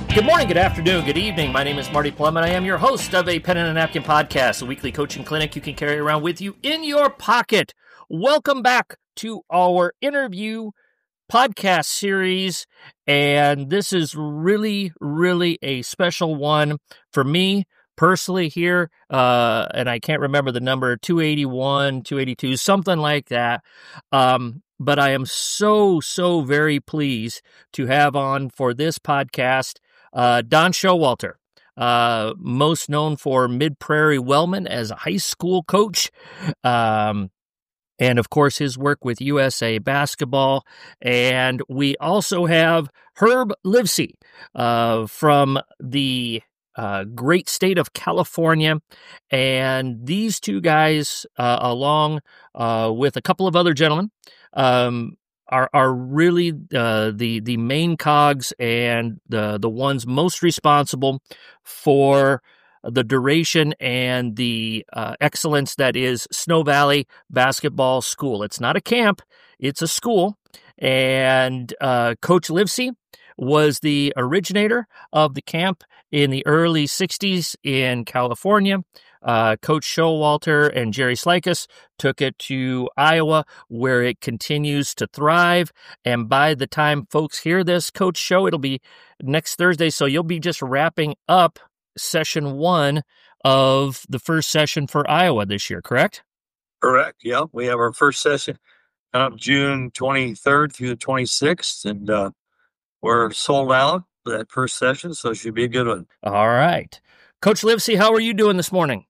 Good morning, good afternoon, good evening. My name is Marty Plum, and I am your host of a Pen and a Napkin podcast, a weekly coaching clinic you can carry around with you in your pocket. Welcome back to our interview podcast series, and this is really a special one for me personally here, and I can't remember the number, 281, 282, something like that. But I am so very pleased to have on for this podcast Don Showalter, most known for Mid-Prairie Wellman as a high school coach, and of course his work with USA Basketball. And we also have Herb Livesey from the great state of California, and these two guys, along with a couple of other gentlemen, are really the main cogs and the ones most responsible for the duration and the excellence that is Snow Valley Basketball School. It's not a camp, it's a school. And Coach Livesey was the originator of the camp in the early 60s in California. Coach Showalter and Jerry Slikus took it to Iowa, where it continues to thrive. And by the time folks hear this Coach Show, it'll be next Thursday. So you'll be just wrapping up session one of the first session for Iowa this year, correct? Correct. Yeah. We have our first session June 23rd through the 26th, and we're sold out for that first session, so it should be a good one. All right. Coach Livesey, how are you doing this morning?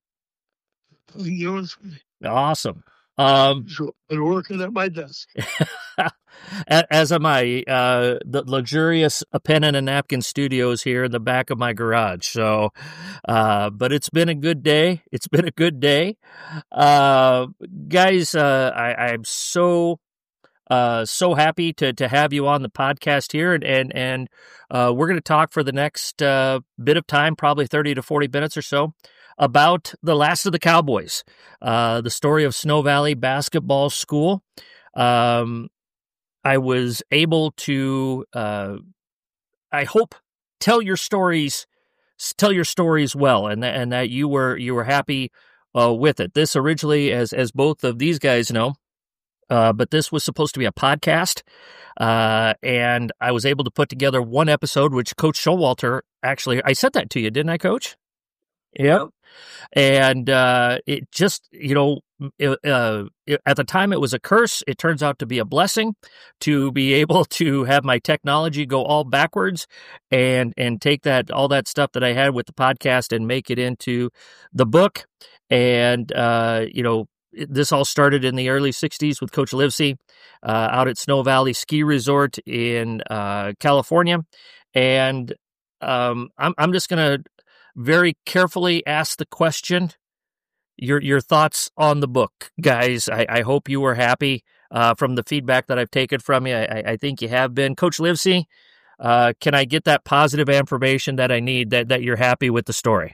Awesome. Been working at my desk. As am I. The luxurious pen and a napkin studios here in the back of my garage. So, but it's been a good day. It's been a good day. Guys, I'm so happy to have you on the podcast here, and we're going to talk for the next bit of time, probably 30 to 40 minutes or so, about the last of the Cowboys, the story of Snow Valley Basketball School. I was able to, I hope, tell your stories well, and that you were happy with it. This originally, as both of these guys know, but this was supposed to be a podcast, and I was able to put together one episode, which Coach Showalter, actually, I sent that to you, didn't I, Coach? Yep. And it just, at the time it was a curse. It turns out to be a blessing to be able to have my technology go all backwards and take all that stuff that I had with the podcast and make it into the book. And, this all started in the early 60s with Coach Livesey out at Snow Valley Ski Resort in California. And I'm just going to very carefully ask the question, your thoughts on the book, guys. I hope you were happy from the feedback that I've taken from you. I think you have been. Coach Livesey, can I get that positive affirmation that I need, that you're happy with the story?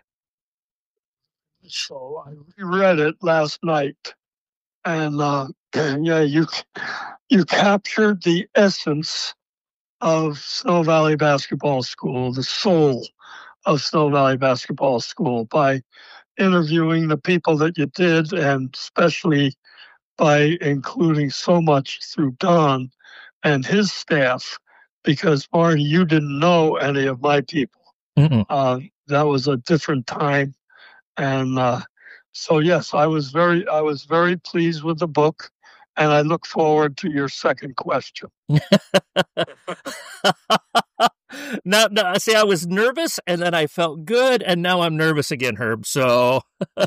So I reread it last night, and yeah, you captured the essence of Snow Valley Basketball School, the soul of Snow Valley Basketball School, by interviewing the people that you did, and especially by including so much through Don and his staff, because Marty, you didn't know any of my people. That was a different time. And so, yes, I was very pleased with the book, and I look forward to your second question. No, see, I was nervous, and then I felt good, and now I'm nervous again, Herb. So,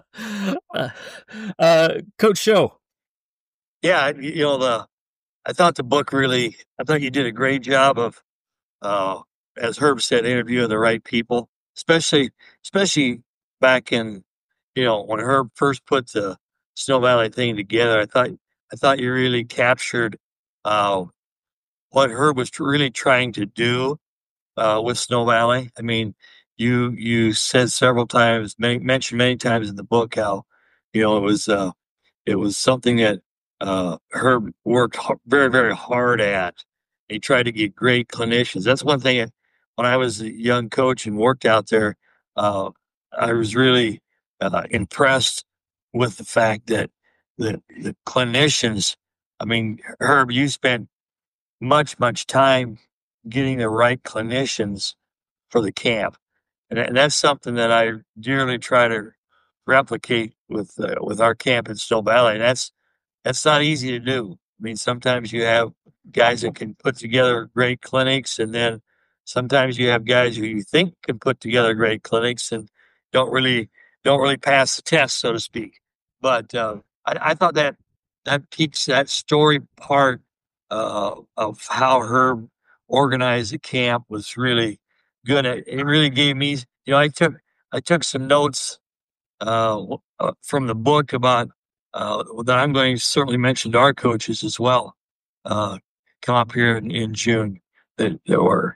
Coach Show. Yeah, I thought the book I thought you did a great job of, as Herb said, interviewing the right people, especially back in, when Herb first put the Snow Valley thing together. I thought you really captured what Herb was really trying to do with Snow Valley. I mean, you said several times, mentioned many times in the book how, it was something that Herb worked very, very hard at. He tried to get great clinicians. That's one thing when I was a young coach and worked out there, I was really impressed with the fact that the clinicians, I mean, Herb, you spent much time getting the right clinicians for the camp. And that's something that I dearly try to replicate with our camp in Snow Valley. That's not easy to do. I mean, sometimes you have guys that can put together great clinics, and then sometimes you have guys who you think can put together great clinics and don't really pass the test, so to speak. But I thought that keeps that story part of how Herb organized the camp was really good. It really gave me, I took some notes from the book about that I'm going to certainly mention to our coaches as well. Come up here in June that were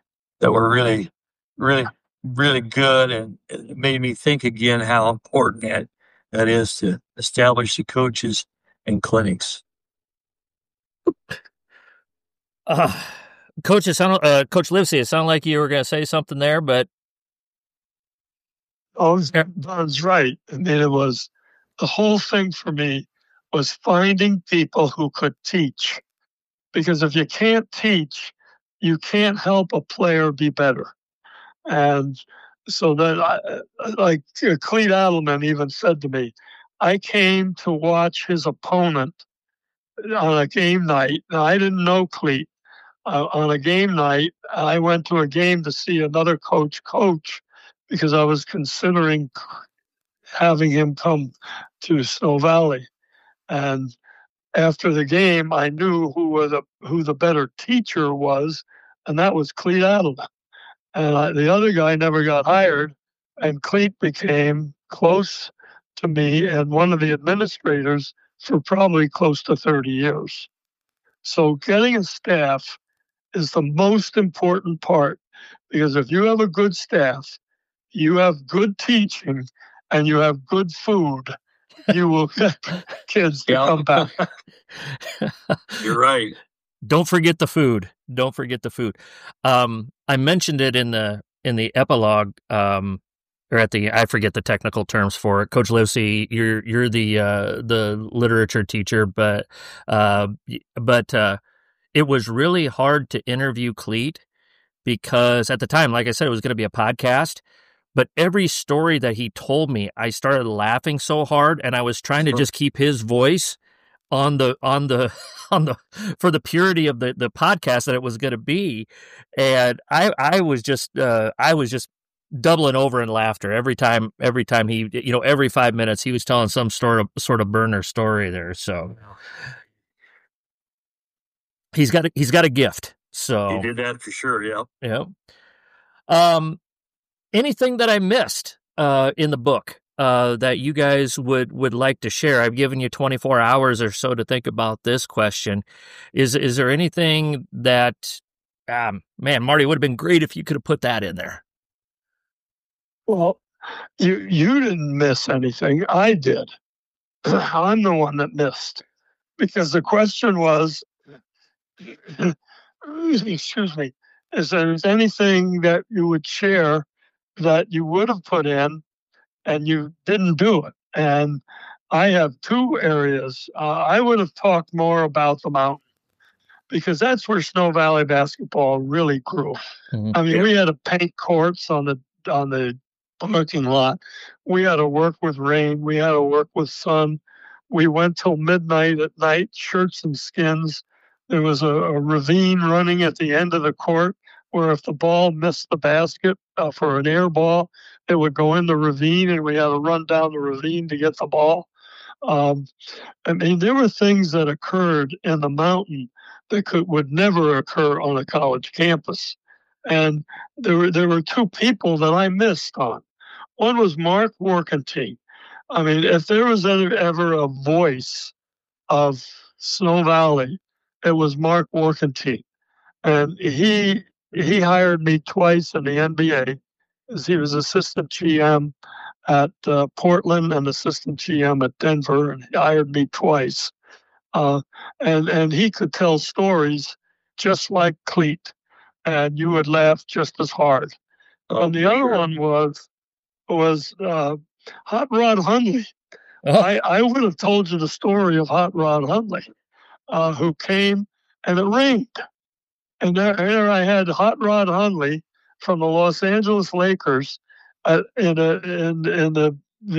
really good, and it made me think again how important that is to establish the coaches and clinics. Coach, Coach Livesey, it sounded like you were going to say something there, but Don's right. I mean, it was the whole thing for me was finding people who could teach, because if you can't teach, you can't help a player be better. And so then, like Cleet Adelman even said to me, I came to watch his opponent on a game night. Now, I didn't know Cleet. On a game night, I went to a game to see another coach because I was considering having him come to Snow Valley. And after the game, I knew who the better teacher was, and that was Cleet Adelman. And the other guy never got hired, and Cleet became close to me and one of the administrators for probably close to 30 years. So getting a staff is the most important part, because if you have a good staff, you have good teaching, and you have good food, you will get kids to come back. You're right. Don't forget the food. Don't forget the food. I mentioned it in the epilogue, or I forget the technical terms for it. Coach Livesey, you're the literature teacher, but it was really hard to interview Cleet because at the time, like I said, it was going to be a podcast. But every story that he told me, I started laughing so hard, and I was trying to just keep his voice on the for the purity of the podcast that it was going to be, and I was just doubling over in laughter every time he, every 5 minutes he was telling some sort of burner story there. So he's got a gift. So he did that for sure. Yeah. Anything that I missed in the book that you guys would like to share? I've given you 24 hours or so to think about this question. Is there anything that, man, Marty, it would have been great if you could have put that in there. Well, you didn't miss anything. I did. I'm the one that missed, because the question was, excuse me, is there anything that you would share that you would have put in and you didn't do it? And I have two areas. I would have talked more about the mountain, because that's where Snow Valley basketball really grew. Mm-hmm. I mean, we had to paint courts on the parking lot. We had to work with rain. We had to work with sun. We went till midnight at night, shirts and skins. There was a ravine running at the end of the court, where if the ball missed the basket for an air ball, it would go in the ravine, and we had to run down the ravine to get the ball. I mean, there were things that occurred in the mountain that would never occur on a college campus. And there were two people that I missed on. One was Mark Warkentine. I mean, if there was ever a voice of Snow Valley, it was Mark Warkentine. And he hired me twice in the NBA, as he was assistant GM at Portland and assistant GM at Denver, and he hired me twice. And he could tell stories just like Cleet. and you would laugh just as hard. And the other one was Hot Rod Hundley. Oh. I would have told you the story of Hot Rod Hundley, who came, and it rained. And there I had Hot Rod Hundley from the Los Angeles Lakers in the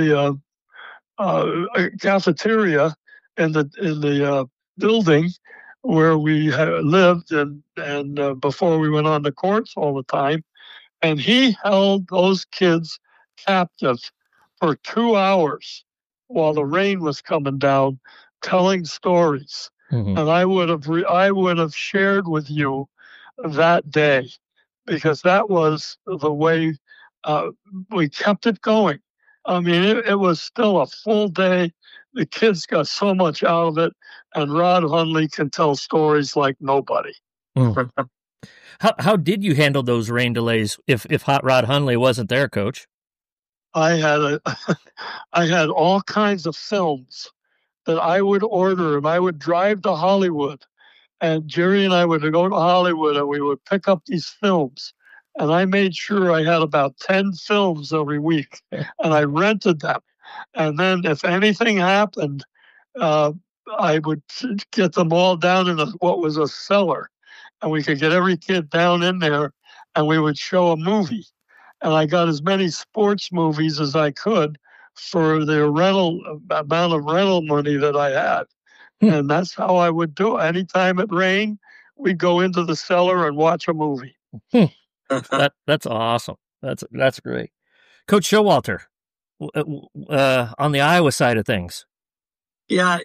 cafeteria in the building where we lived, and before we went on the courts all the time. And he held those kids captive for 2 hours while the rain was coming down, telling stories. Mm-hmm. And I would have shared with you that day, because that was the way we kept it going. I mean, it was still a full day. The kids got so much out of it, and Rod Hundley can tell stories like nobody. Mm. How did you handle those rain delays if Hot Rod Hundley wasn't there, Coach? I had all kinds of films that I would order, and I would drive to Hollywood, and Jerry and I would go to Hollywood, and we would pick up these films. And I made sure I had about 10 films every week, and I rented them. And then if anything happened, I would get them all down in what was a cellar, and we could get every kid down in there, and we would show a movie. And I got as many sports movies as I could for the amount of rental money that I had. And that's how I would do it. Anytime it rained, we'd go into the cellar and watch a movie. That's awesome. That's great. Coach Showalter, on the Iowa side of things. Yeah,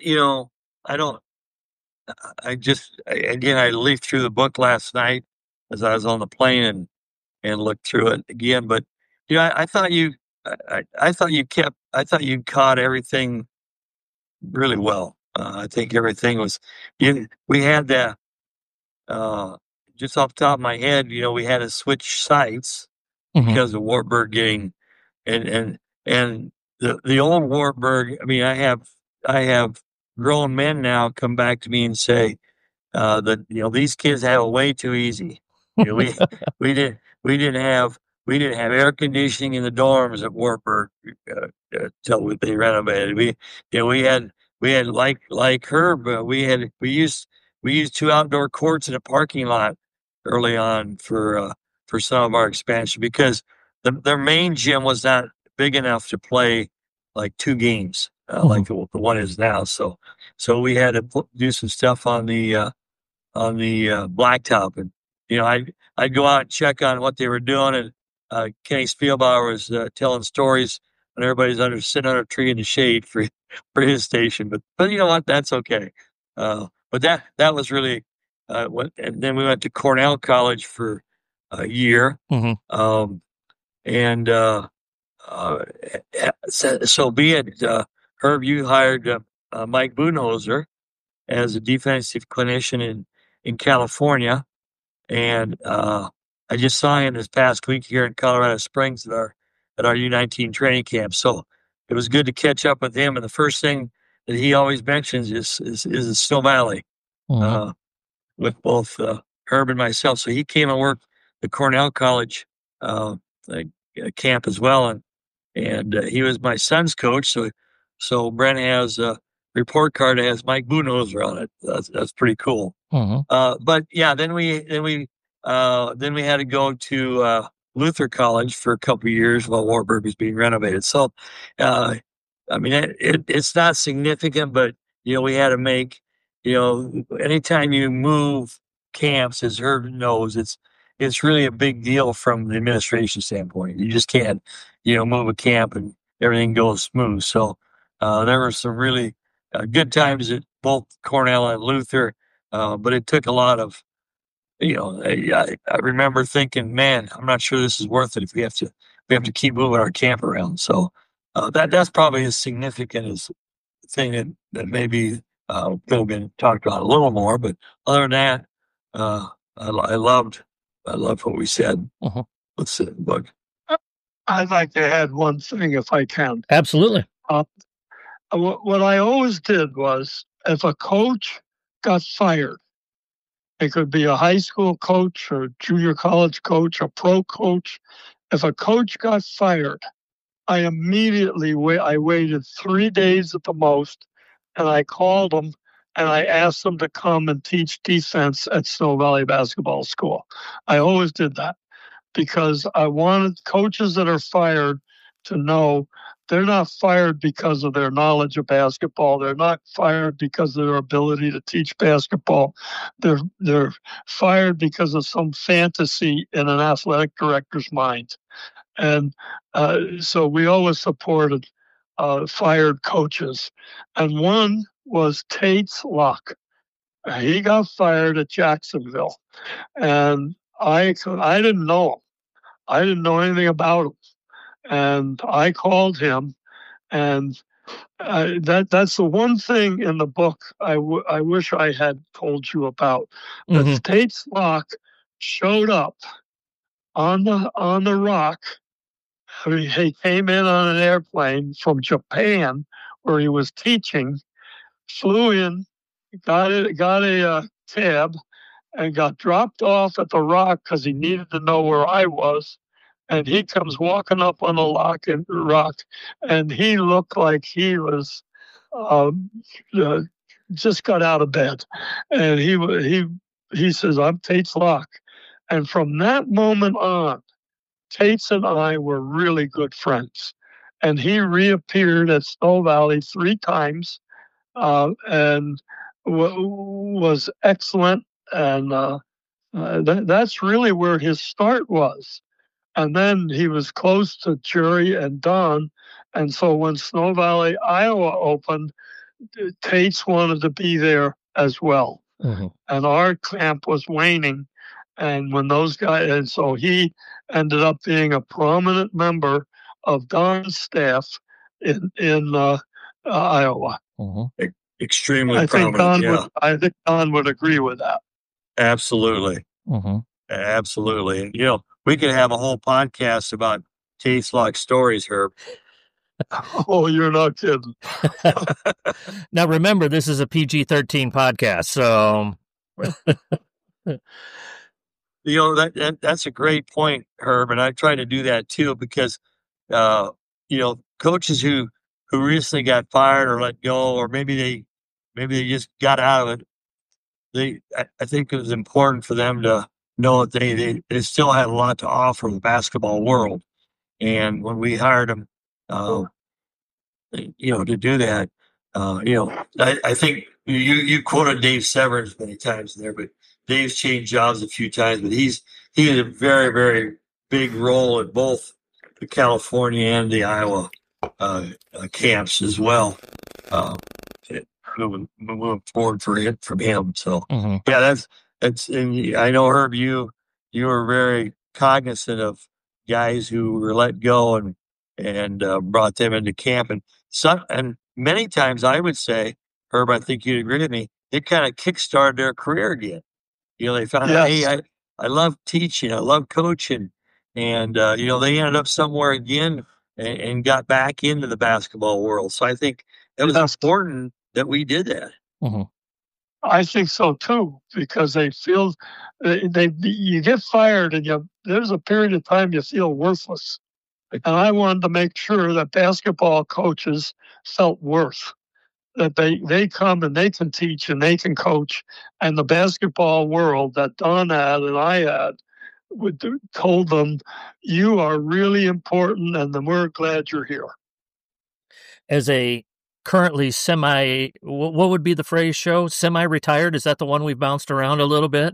I leafed through the book last night as I was on the plane and looked through it again. But I thought you caught everything really well. I think everything was. We had that. Just off the top of my head, we had to switch sites because of Wartburg getting and the old Wartburg. I mean, I have grown men now come back to me and say that these kids have it way too easy. We didn't have air conditioning in the dorms at Wartburg until they renovated. We had like Herb. We used 2 outdoor courts in a parking lot early on for some of our expansion, because their main gym was not big enough to play like 2 games like the one is now. So we had to do some stuff on the blacktop, and I'd go out and check on what they were doing, and Kenny Spielbauer was telling stories when everybody's sitting under a tree in the shade for his station. But you know what? That's okay. But that was really and then we went to Cornell College for a year. And so be it. Herb, you hired Mike Budenholzer as a defensive clinician in California, and I just saw him this past week here in Colorado Springs at our U19 training camp. So it was good to catch up with him. And the first thing that he always mentions is Snow Valley with both Herb and myself. So he came and worked the Cornell College camp as well, and he was my son's coach. So Brent has a report card that has Mike Budenholzer on it. That's pretty cool. But yeah, then we had to go to Luther College for a couple of years while Wartburg was being renovated. So, I mean, it's not significant, but we had to make, anytime you move camps, as Herb knows, it's really a big deal from the administration standpoint. You just can't, move a camp and everything goes smooth. So there were some really good times at both Cornell and Luther, but it took a lot of, I remember thinking, man, I'm not sure this is worth it if we have to keep moving our camp around. So that's probably as significant as thing that maybe could have been talked about a little more. But other than that, I loved what we said. Let's see the book. I'd like to add one thing if I can. Absolutely. What I always did was, if a coach got fired, It could be a high school coach or junior college coach, a pro coach. If a coach got fired, I immediately I waited 3 days at the most, and I called them and I asked them to come and teach defense at Snow Valley Basketball School. I always did that because I wanted coaches that are fired to know they're not fired because of their knowledge of basketball. They're not fired because of their ability to teach basketball. They're fired because of some fantasy in an athletic director's mind. And so we always supported fired coaches. And one was Tate's Locke. He got fired at Jacksonville. And I didn't know him. I didn't know anything about him. And I called him. And that's the one thing in the book I wish I had told you about. That Tate's Locke showed up on the Rock. I mean, he came in on an airplane from Japan where he was teaching, flew in, got a cab, and got dropped off at the Rock because he needed to know where I was. And he comes walking up on the Rock, and he looked like he was just got out of bed. And he says, "I'm Tate's Locke." And from that moment on, Tates and I were really good friends. And he reappeared at Snow Valley 3 times and was excellent. And that's really where his start was. And then he was close to Jerry and Don. And so when Snow Valley, Iowa opened, Tates wanted to be there as well. And our camp was waning. And when those guys, and so he ended up being a prominent member of Don's staff in Iowa. Extremely prominent. I think Don would agree with that. Absolutely. Absolutely. And, we could have a whole podcast about Tate's Locke stories, Herb. Oh, you're not kidding. Now, remember, this is a PG-13 podcast, so... That's a great point, Herb, and I try to do that too because, coaches who recently got fired or let go, or maybe they just got out of it. I think it was important for them to know that they still had a lot to offer the basketball world, and when we hired them, to do that, I think you quoted Dave Severance many times there, but Dave's changed jobs a few times, but he had a very, very big role in both the California and the Iowa camps as well. Moving forward from him. So yeah, that's. And I know, Herb, you were very cognizant of guys who were let go and brought them into camp, and many times I would say, Herb, I think you'd agree with me, it kind of kickstarted their career again. They found out, hey, I love teaching, I love coaching. And, they ended up somewhere again and got back into the basketball world. So I think it was important that we did that. I think so, too, because they feel you get fired and there's a period of time you feel worthless. And I wanted to make sure that basketball coaches felt worth. That they come and they can teach and they can coach, and the basketball world that Don had and I had told them, you are really important, and then we're glad you're here. As a currently what would be the phrase, show? Semi-retired? Is that the one we've bounced around a little bit?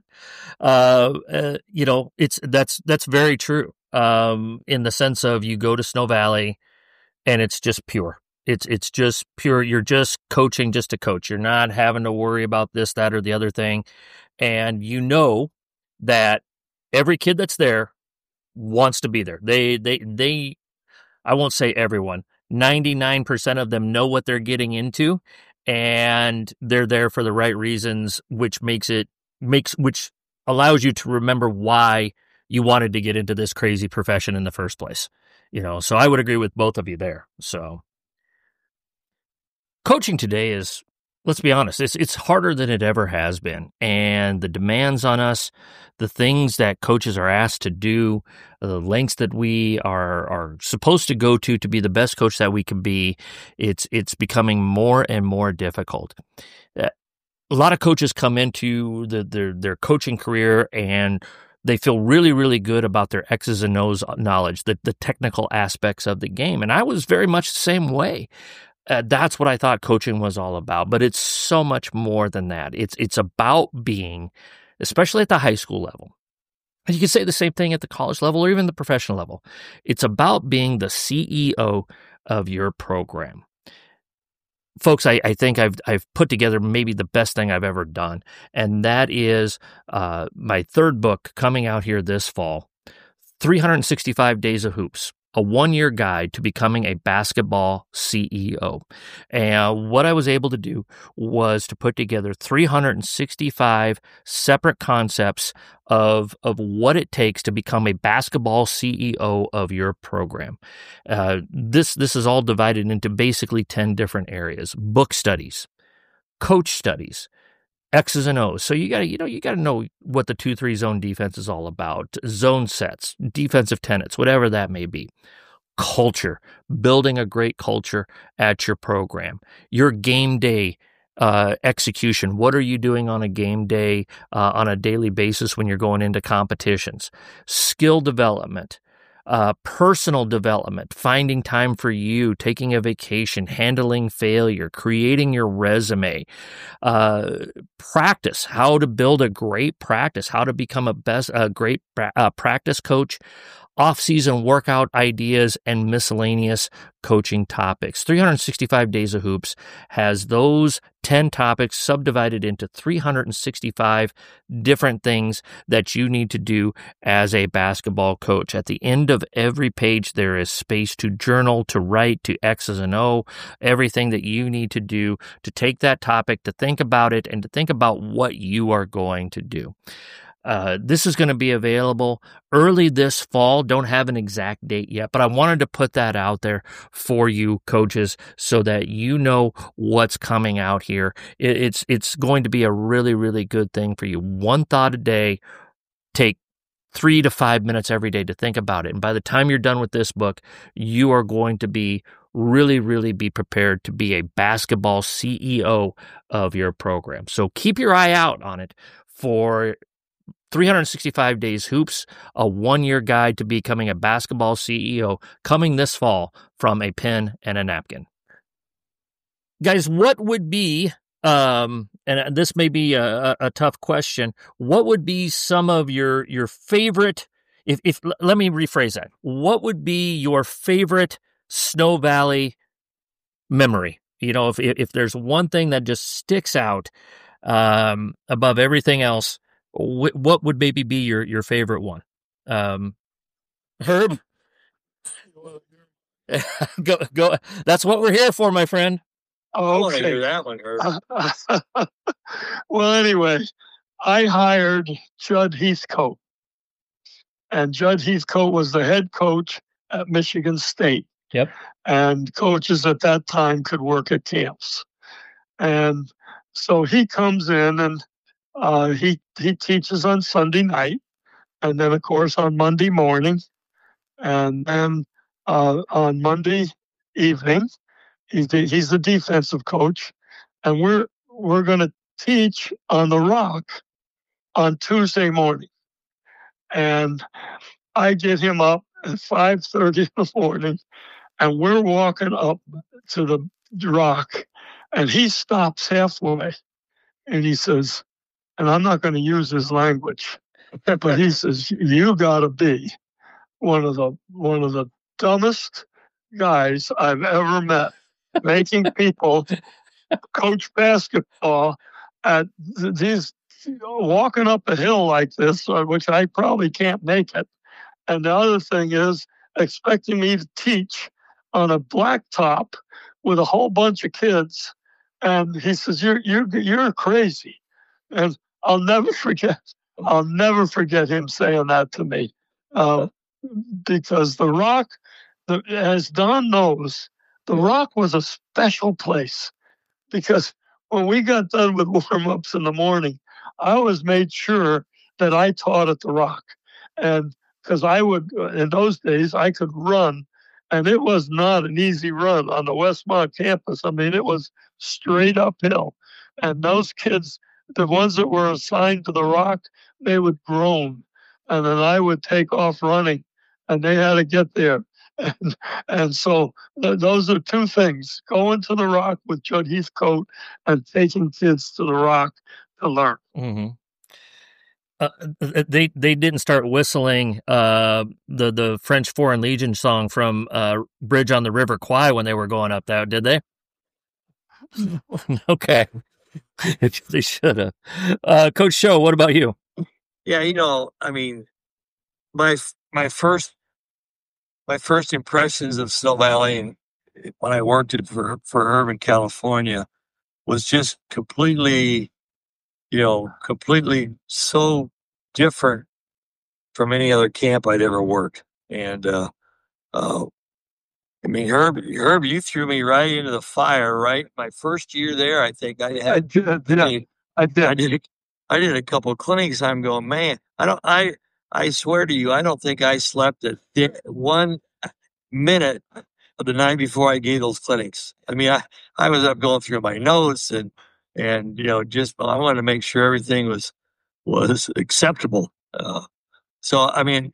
That's very true. In the sense of you go to Snow Valley and it's just pure. It's just pure. You're just coaching just to coach. You're not having to worry about this, that, or the other thing. And you know that every kid that's there wants to be there. They I won't say everyone, 99% of them know what they're getting into, and they're there for the right reasons, which allows you to remember why you wanted to get into this crazy profession in the first place. So I would agree with both of you there. So coaching today is let's be honest, it's harder than it ever has been. And the demands on us, the things that coaches are asked to do, the lengths that we are supposed to go to be the best coach that we can be, it's becoming more and more difficult. A lot of coaches come into their coaching career and they feel really, really good about their X's and O's knowledge, the technical aspects of the game. And I was very much the same way. That's what I thought coaching was all about, but it's so much more than that. It's about being, especially at the high school level, and you can say the same thing at the college level or even the professional level. It's about being the CEO of your program. Folks, I think I've put together maybe the best thing I've ever done, and that is my third book coming out here this fall, 365 Days of Hoops, a 1-year guide to becoming a basketball CEO. And what I was able to do was to put together 365 separate concepts of what it takes to become a basketball CEO of your program. This is all divided into basically 10 different areas: book studies, coach studies, X's and O's. So you gotta know what the 2-3 zone defense is all about, zone sets, defensive tenets, whatever that may be. Culture, building a great culture at your program. Your game day execution. What are you doing on a game day, on a daily basis when you're going into competitions? Skill development. Personal development, finding time for you, taking a vacation, handling failure, creating your resume, practice, how to build a great practice, how to become a great practice coach, off-season workout ideas, and miscellaneous coaching topics. 365 Days of Hoops has those 10 topics subdivided into 365 different things that you need to do as a basketball coach. At the end of every page, there is space to journal, to write, to X's and O, everything that you need to do to take that topic, to think about it, and to think about what you are going to do. This is going to be available early this fall. Don't have an exact date yet, but I wanted to put that out there for you coaches so that you know what's coming out here. It's going to be a really, really good thing for you. One thought a day. Take 3 to 5 minutes every day to think about it. And by the time you're done with this book, you are going to be really, really be prepared to be a basketball CEO of your program. So keep your eye out on it for 365 Days Hoops, a 1-year guide to becoming a basketball CEO, coming this fall from a pen and a napkin. Guys, what would be, and this may be a tough question, what would be some of your favorite, if let me rephrase that, what would be your favorite Snow Valley memory? You know, if there's one thing that just sticks out above everything else, what would maybe be your favorite one? Herb? Go. That's what we're here for, my friend. Oh, I want to hear that one, Herb. Well, anyway, I hired Judd Heathcote. And Judd Heathcote was the head coach at Michigan State. Yep. And coaches at that time could work at camps. And so he comes in and he teaches on Sunday night, and then of course on Monday morning, and then on Monday evening, he's the defensive coach, and we're going to teach on the Rock on Tuesday morning, and I get him up at 5:30 in the morning, and we're walking up to the Rock, and he stops halfway, and he says, and I'm not going to use his language, but he says, "You got to be one of the dumbest guys I've ever met, making people coach basketball at these, walking up a hill like this, which I probably can't make it. And the other thing is expecting me to teach on a blacktop with a whole bunch of kids." And he says, "You're crazy." And I'll never forget him saying that to me, because the Rock, as Don knows, the Rock was a special place because when we got done with warm-ups in the morning, I always made sure that I taught at the Rock. And because I would, in those days, I could run, and it was not an easy run on the Westmont campus. I mean, it was straight uphill. And those kids, the ones that were assigned to the Rock, they would groan. And then I would take off running, and they had to get there. And so those are two things: going to the Rock with Judd Heathcote and taking kids to the Rock to learn. Mm-hmm. They didn't start whistling the French Foreign Legion song from Bridge on the River Kwai when they were going up there, did they? Okay. They should have. Coach Show, what about you? Yeah, I mean, my first impressions of Snow Valley and when I worked for Herb in California was just completely so different from any other camp I'd ever worked. And I mean, Herb, you threw me right into the fire, right? My first year there, I think I did a couple of clinics. I'm going, man, I swear to you, I don't think I slept 1 minute of the night before I gave those clinics. I mean, I was up going through my notes and just I wanted to make sure everything was acceptable. So I mean,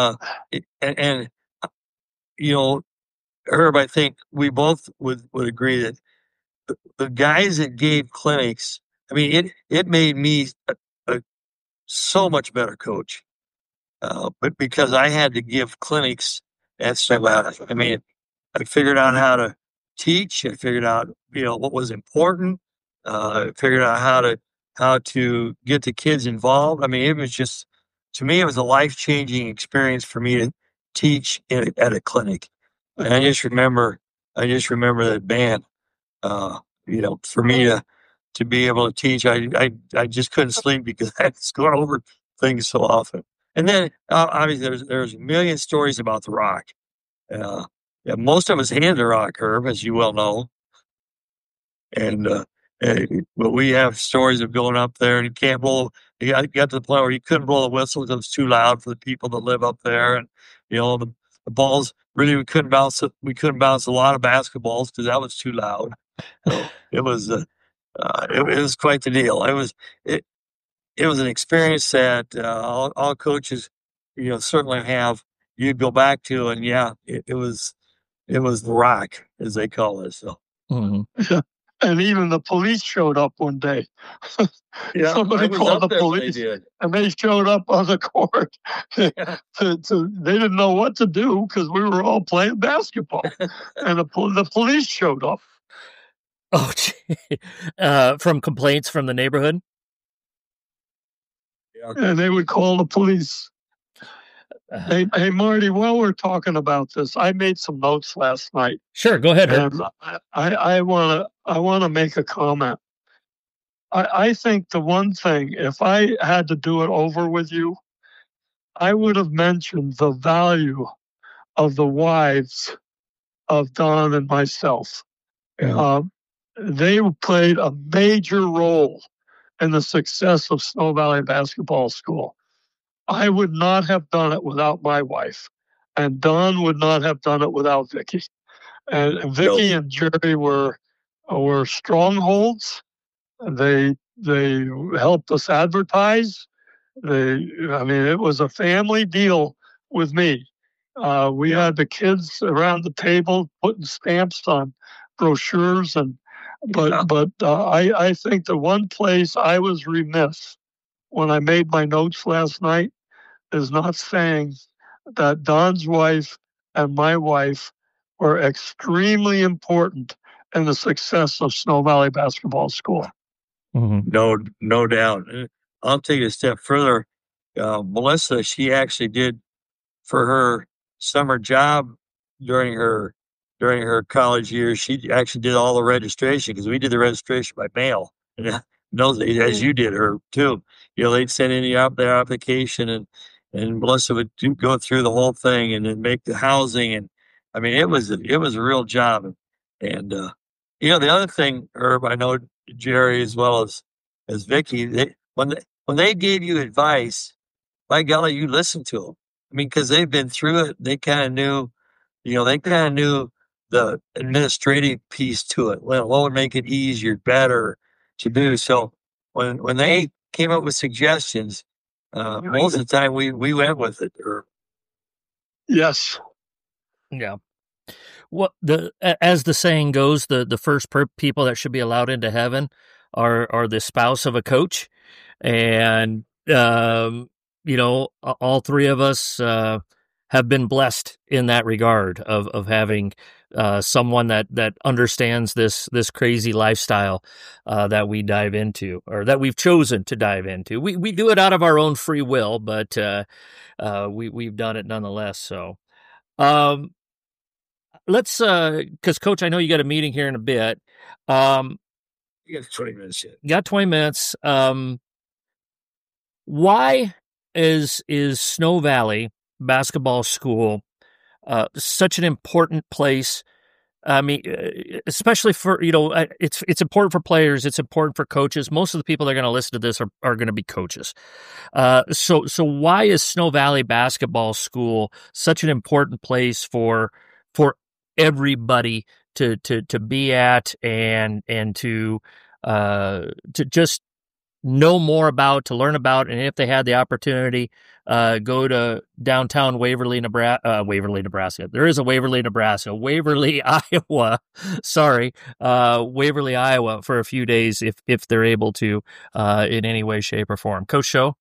Herb, I think we both would agree that the guys that gave clinics, I mean, it made me a so much better coach. But because I had to give clinics at Snow Valley, I mean, I figured out how to teach. I figured out, what was important. I figured out how to get the kids involved. I mean, it was just, to me, it was a life-changing experience for me to teach at a clinic. And I just remember that band. For me to be able to teach, I just couldn't sleep because I was going over things so often. And then obviously there's a million stories about the Rock. Yeah, most of us hated the Rock, Herb, as you well know. And but we have stories of going up there and you can't blow. You got to the point where you couldn't blow the whistle because it was too loud for the people that live up there, and the balls really we couldn't bounce a lot of basketballs because that was too loud. So it was it was quite the deal. It was an experience that all coaches certainly have. You'd go back to, and yeah, it was the Rock, as they call it. So. Mm-hmm. And even the police showed up one day. Yeah, somebody called the police, and they showed up on the court. They didn't know what to do because we were all playing basketball, and the police showed up. Oh, from complaints from the neighborhood. Yeah. And they would call the police. Hey, Marty, while we're talking about this, I made some notes last night. Sure, go ahead. And I want to make a comment. I think the one thing, if I had to do it over with you, I would have mentioned the value of the wives of Don and myself. Yeah. They played a major role in the success of Snow Valley Basketball School. I would not have done it without my wife, and Don would not have done it without Vicky. And Vicky and Jerry were strongholds. They helped us advertise. It was a family deal with me. We had the kids around the table putting stamps on brochures, but I think the one place I was remiss when I made my notes last night is not saying that Don's wife and my wife were extremely important in the success of Snow Valley Basketball School. Mm-hmm. No doubt. I'll take it a step further. Melissa, she actually did for her summer job during her college years. She actually did all the registration because we did the registration by mail. And as you did her too. They'd send in their application and Melissa would go through the whole thing and then make the housing. And I mean, it was a real job. And the other thing, Herb, I know Jerry as well as Vicky, when they gave you advice, by golly, you listened to them. I mean, because they've been through it. They kind of knew, they kind of knew the administrative piece to it. Well, what would make it easier, better to do? So when they came up with suggestions, most of the time we went with it. Yes. Yeah. Well, as the saying goes, the first people that should be allowed into heaven are the spouse of a coach, and all three of us have been blessed in that regard of having someone that understands this crazy lifestyle that we dive into, or that we've chosen to dive into. We do it out of our own free will, but we've done it nonetheless. So. Let's, because Coach, I know you got a meeting here in a bit. You got 20 minutes yet. Got 20 minutes. Why is Snow Valley Basketball School such an important place? I mean, especially for, it's important for players. It's important for coaches. Most of the people that are going to listen to this are going to be coaches. So why is Snow Valley Basketball School such an important place for everybody to be at and to just know more about, to learn about, and if they had the opportunity, go to downtown Waverly, Nebraska. There is a Waverly, Nebraska. Waverly, Iowa. Sorry, Waverly, Iowa, for a few days if they're able to, in any way, shape, or form. Coach Show?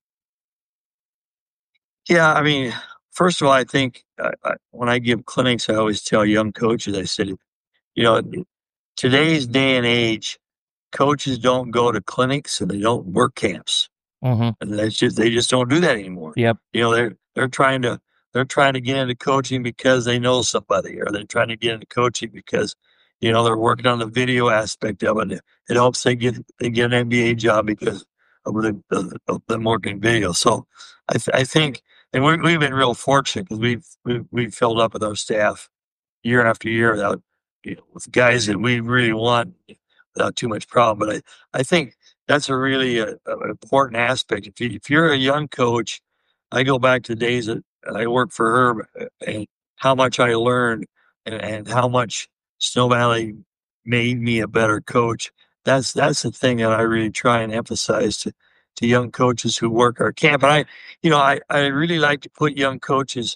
Yeah, I mean, first of all, I think when I give clinics, I always tell young coaches, I said, today's day and age, coaches don't go to clinics and they don't work camps. Mm-hmm. And they just don't do that anymore. Yep. They're trying to get into coaching because they know somebody, or they're trying to get into coaching because they're working on the video aspect of it. It helps they get an NBA job because of them working video. So I think, and we've been real fortunate because we've filled up with our staff year after year without with guys that we really want without too much problem. But I think that's a really an important aspect. If you're a young coach, I go back to the days that I worked for Herb and how much I learned and how much Snow Valley made me a better coach. That's the thing that I really try and emphasize to young coaches who work our camp. And I really like to put young coaches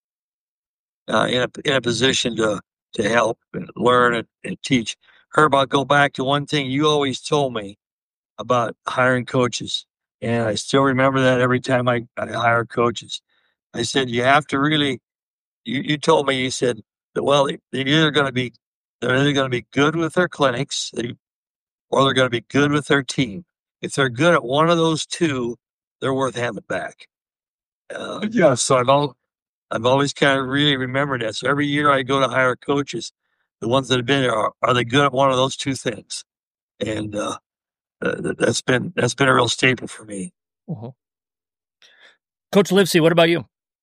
in a position to help and learn and teach. Herb, I'll go back to one thing you always told me about hiring coaches. And I still remember that every time I hire coaches. I said, you have to really, you told me, you said that, well, they're either going to be good with their clinics or they're going to be good with their team. If they're good at one of those two, they're worth having back. So I've always kind of really remembered that. So every year I go to hire coaches, the ones that have been there, are they good at one of those two things? And that's been a real staple for me. Uh-huh. Coach Livesey, what about you?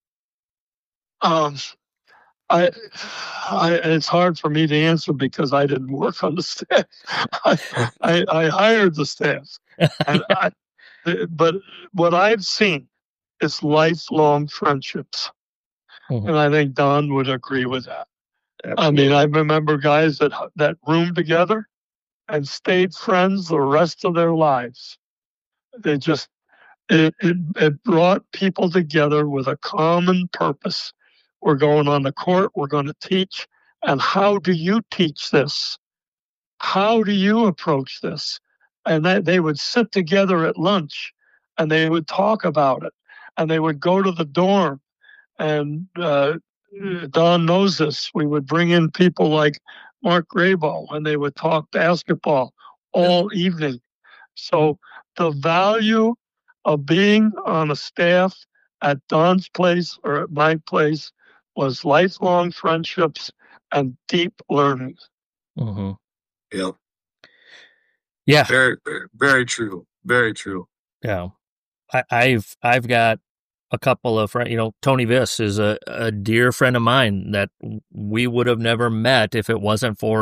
It's hard for me to answer because I didn't work on the staff. I hired the staff, but what I've seen is lifelong friendships, and I think Don would agree with that. Absolutely. I mean, I remember guys that roomed together and stayed friends the rest of their lives. They just it brought people together with a common purpose. We're going on the court, we're going to teach. And how do you teach this? How do you approach this? And they would sit together at lunch and they would talk about it. And they would go to the dorm. And Don knows this. We would bring in people like Mark Graybo and they would talk basketball all evening. So the value of being on a staff at Don's place or at my place was lifelong friendships and deep learning. Mm-hmm. Yep. Yeah. Very, very, very true. Very true. Yeah. I've got a couple of friends. Tony Viss is a dear friend of mine that we would have never met if it wasn't for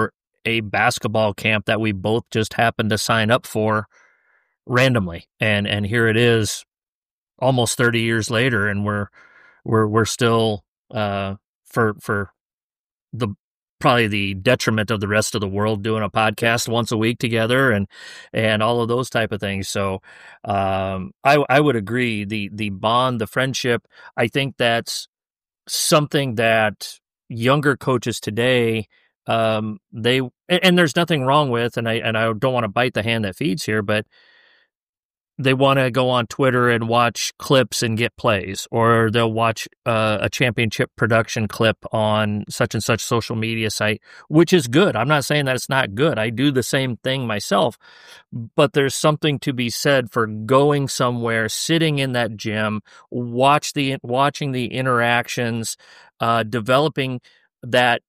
a basketball camp that we both just happened to sign up for randomly. And here it is almost 30 years later, and we're still, for the probably the detriment of the rest of the world, doing a podcast once a week together and all of those type of things. So I would agree, the bond, the friendship, I think that's something that younger coaches today, and there's nothing wrong with, and I don't want to bite the hand that feeds here, but they want to go on Twitter and watch clips and get plays, or they'll watch a championship production clip on such and such social media site, which is good. I'm not saying that it's not good. I do the same thing myself, but there's something to be said for going somewhere, sitting in that gym, watching the interactions, developing that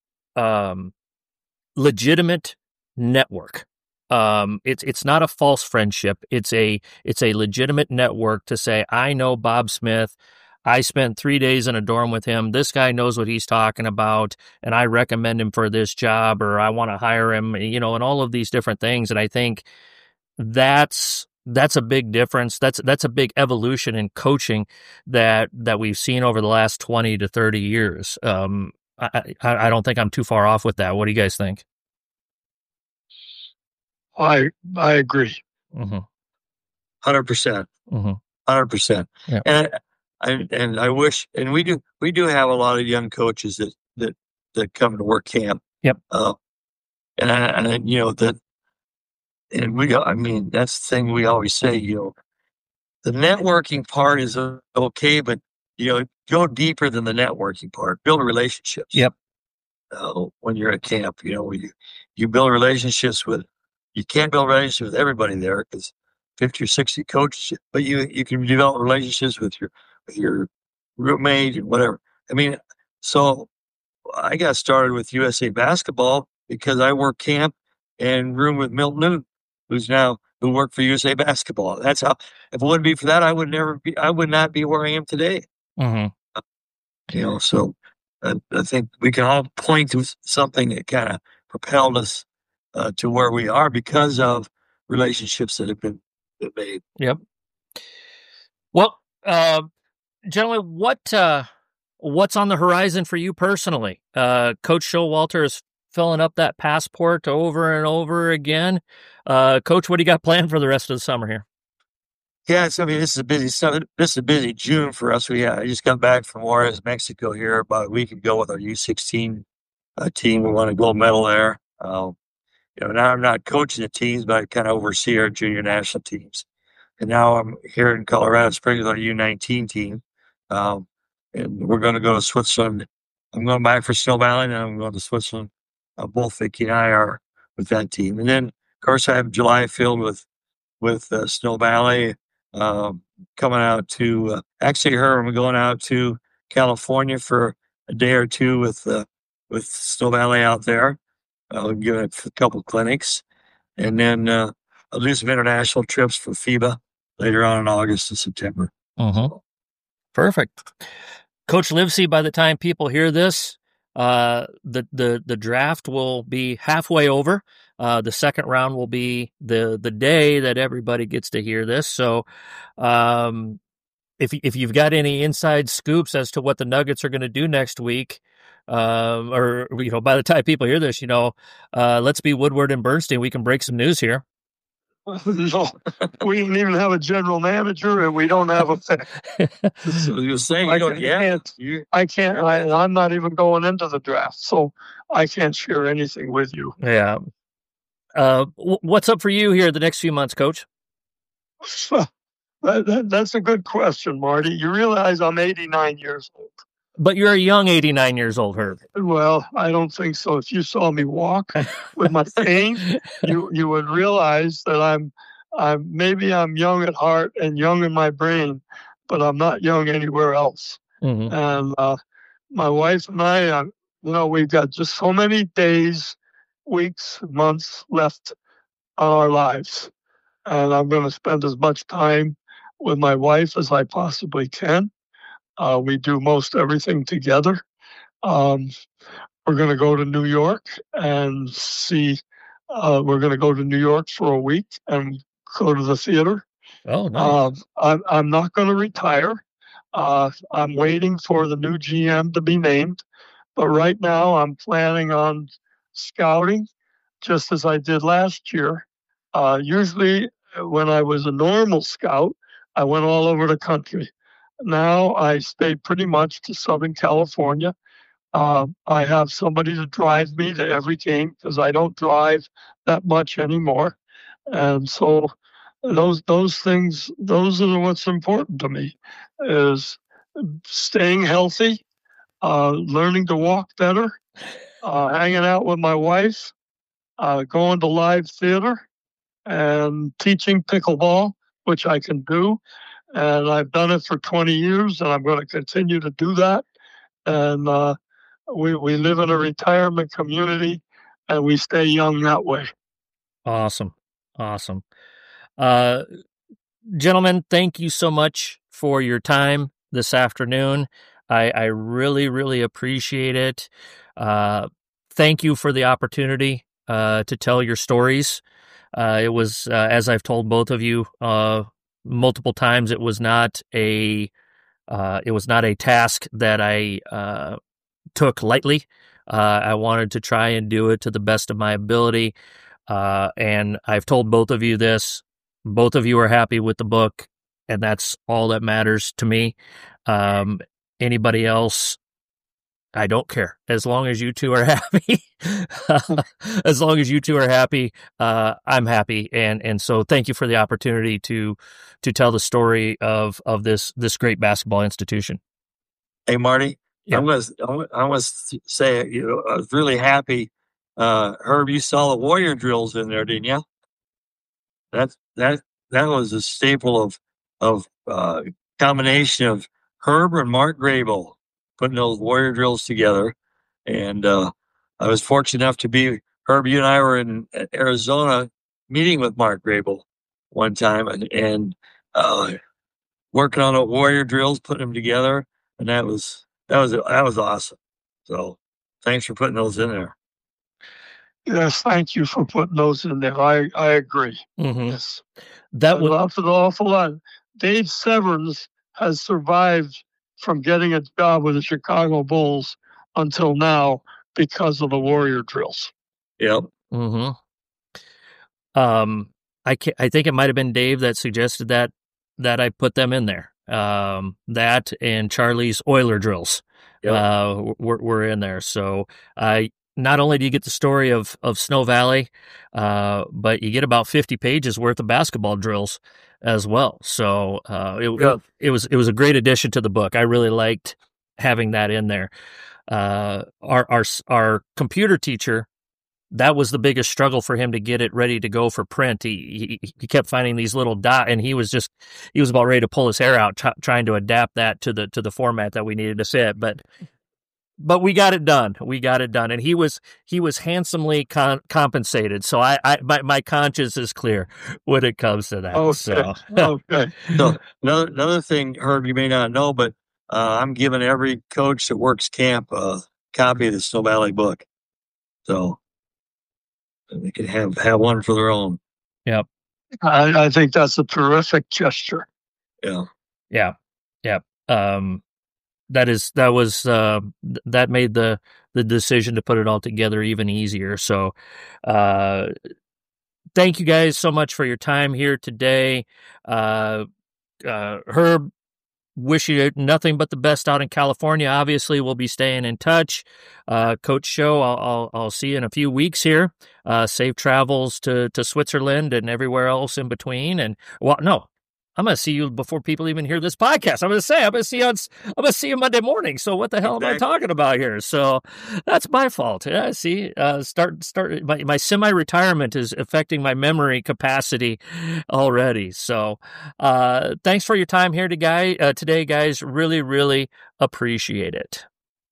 legitimate network. It's not a false friendship. It's a legitimate network to say, I know Bob Smith. I spent 3 days in a dorm with him. This guy knows what he's talking about, and I recommend him for this job, or I want to hire him, and all of these different things. And I think that's a big difference. That's a big evolution in coaching that we've seen over the last 20 to 30 years. I don't think I'm too far off with that. What do you guys think? I agree. 100%. 100%. Yeah. And I wish, and we do have a lot of young coaches that come to work camp. Yep. And that's the thing we always say, the networking part is okay, but go deeper than the networking part. Build relationships. Yep. When you're at camp, you build relationships with. You can't build relationships with everybody there because 50 or 60 coaches, but you can develop relationships with your roommate and whatever. So I got started with USA Basketball because I worked camp and room with Milton Newton, who worked for USA Basketball. That's how. If it wouldn't be for that, I would not be where I am today. Mm-hmm. So I think we can all point to something that kind of propelled us to where we are because of relationships that have been made. Yep. Well, gentlemen, what's on the horizon for you personally? Coach Showalter is filling up that passport over and over again. Coach, what do you got planned for the rest of the summer here? Yeah, this is a busy June for us. I just got back from Juarez, Mexico here about a week ago with our U16 team. We won a gold medal there. Now I'm not coaching the teams, but I kind of oversee our junior national teams. And now I'm here in Colorado Springs with our U19 team. And we're going to go to Switzerland. I'm going back for Snow Valley, and I'm going to Switzerland. Both Vicky and I are with that team. And then, of course, I have July filled with Snow Valley coming out to actually I'm going out to California for a day or two with Snow Valley out there. I'll give it a couple clinics, and then I'll do some international trips for FIBA later on in August and September. Mm-hmm. Perfect. Coach Livesey, by the time people hear this, the draft will be halfway over. The second round will be the day that everybody gets to hear this. So if you've got any inside scoops as to what the Nuggets are going to do next week, or by the time people hear this, let's be Woodward and Bernstein. We can break some news here. No, we don't even have a general manager, and we don't have a. So you're saying I can't. I'm not even going into the draft, so I can't share anything with you. Yeah. What's up for you here the next few months, Coach? That's a good question, Marty. You realize I'm 89 years old. But you're a young 89 years old, Herb. Well, I don't think so. If you saw me walk with my cane, you would realize that I'm young at heart and young in my brain, but I'm not young anywhere else. Mm-hmm. And my wife and I, we've got just so many days, weeks, months left on our lives. And I'm going to spend as much time with my wife as I possibly can. We do most everything together. we're going to go to New York and see. We're going to go to New York for a week and go to the theater. Oh, nice. I'm not going to retire. I'm waiting for the new GM to be named. But right now, I'm planning on scouting, just as I did last year. Usually, when I was a normal scout, I went all over the country. Now I stay pretty much to Southern California. I have somebody to drive me to every game because I don't drive that much anymore. And so those things, those are what's important to me, is staying healthy, learning to walk better, hanging out with my wife, going to live theater, and teaching pickleball, which I can do. And I've done it for 20 years, and I'm going to continue to do that. And we live in a retirement community, and we stay young that way. Awesome. Gentlemen, thank you so much for your time this afternoon. I really, really appreciate it. Thank you for the opportunity to tell your stories. It was, as I've told both of you multiple times, it was not a task that I took lightly. I wanted to try and do it to the best of my ability. And I've told both of you this. Both of you are happy with the book, and that's all that matters to me. Anybody else, I don't care. As long as you two are happy, as long as you two are happy, I'm happy. And so thank you for the opportunity to tell the story of this great basketball institution. Hey, Marty, yeah. I was say, I was really happy. Herb, you saw the warrior drills in there, didn't you? That was a staple of combination of Herb and Mark Grable putting those warrior drills together. And I was fortunate enough to be, Herb, you and I were in Arizona meeting with Mark Grable one time and working on the warrior drills, putting them together. And that was awesome. So thanks for putting those in there. Yes, thank you for putting those in there. I agree. Mm-hmm. Yes. That was an awful lot. Dave Severns has survived from getting a job with the Chicago Bulls until now because of the warrior drills. Yep. Mm-hmm. I think it might have been Dave that suggested that I put them in there. That and Charlie's Oiler drills were in there. So not only do you get the story of Snow Valley, but you get about 50 pages worth of basketball drills as well. So it was a great addition to the book. I really liked having that in there. Our computer teacher, that was the biggest struggle for him to get it ready to go for print. He kept finding these little dots, and he was about ready to pull his hair out trying to adapt that to the format that we needed to fit. But we got it done. And he was handsomely compensated. So my conscience is clear when it comes to that. Okay. So. Okay. So another thing, Herb, you may not know, but I'm giving every coach that works camp a copy of the Snow Valley book, so they can have one for their own. Yep. I think that's a terrific gesture. Yeah. That made the decision to put it all together even easier. So, thank you guys so much for your time here today. Herb, wish you nothing but the best out in California. Obviously, we'll be staying in touch. Coach Show, I'll see you in a few weeks here. Safe travels to Switzerland and everywhere else in between. And I'm going to see you before people even hear this podcast. I'm going to see you Monday morning. So what the hell am I talking about here? So that's my fault. Yeah, see, my semi-retirement is affecting my memory capacity already. So, thanks for your time here today, guys. Really, really appreciate it.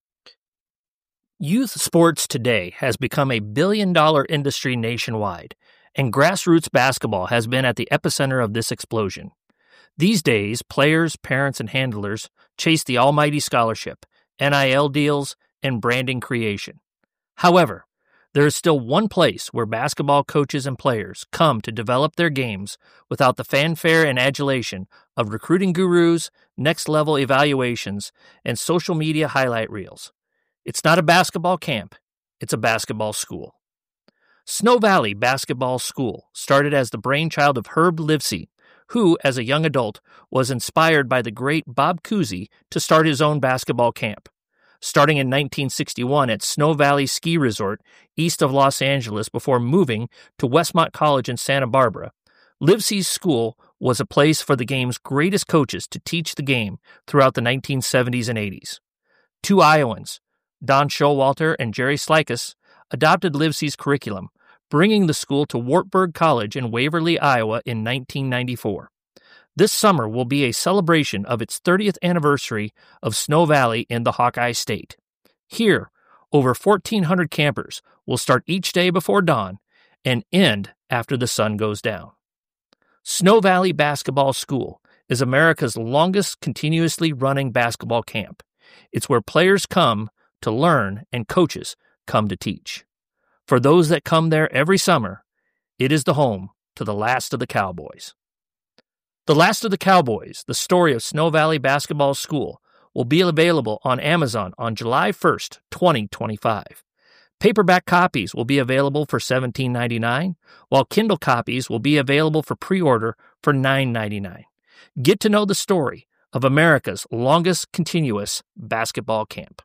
Youth sports today has become a billion-dollar industry nationwide, and grassroots basketball has been at the epicenter of this explosion. These days, players, parents, and handlers chase the almighty scholarship, NIL deals, and branding creation. However, there is still one place where basketball coaches and players come to develop their games without the fanfare and adulation of recruiting gurus, next-level evaluations, and social media highlight reels. It's not a basketball camp, it's a basketball school. Snow Valley Basketball School started as the brainchild of Herb Livesey, who, as a young adult, was inspired by the great Bob Cousy to start his own basketball camp. Starting in 1961 at Snow Valley Ski Resort east of Los Angeles before moving to Westmont College in Santa Barbara, Livesey's school was a place for the game's greatest coaches to teach the game throughout the 1970s and 80s. Two Iowans, Don Showalter and Jerry Slikus, adopted Livesey's curriculum, bringing the school to Wartburg College in Waverly, Iowa in 1994. This summer will be a celebration of its 30th anniversary of Snow Valley in the Hawkeye State. Here, over 1,400 campers will start each day before dawn and end after the sun goes down. Snow Valley Basketball School is America's longest continuously running basketball camp. It's where players come to learn and coaches come to teach. For those that come there every summer, it is the home to the Last of the Cowboys. The Last of the Cowboys, the story of Snow Valley Basketball School, will be available on Amazon on July 1st, 2025. Paperback copies will be available for $17.99, while Kindle copies will be available for pre-order for $9.99. Get to know the story of America's longest continuous basketball camp.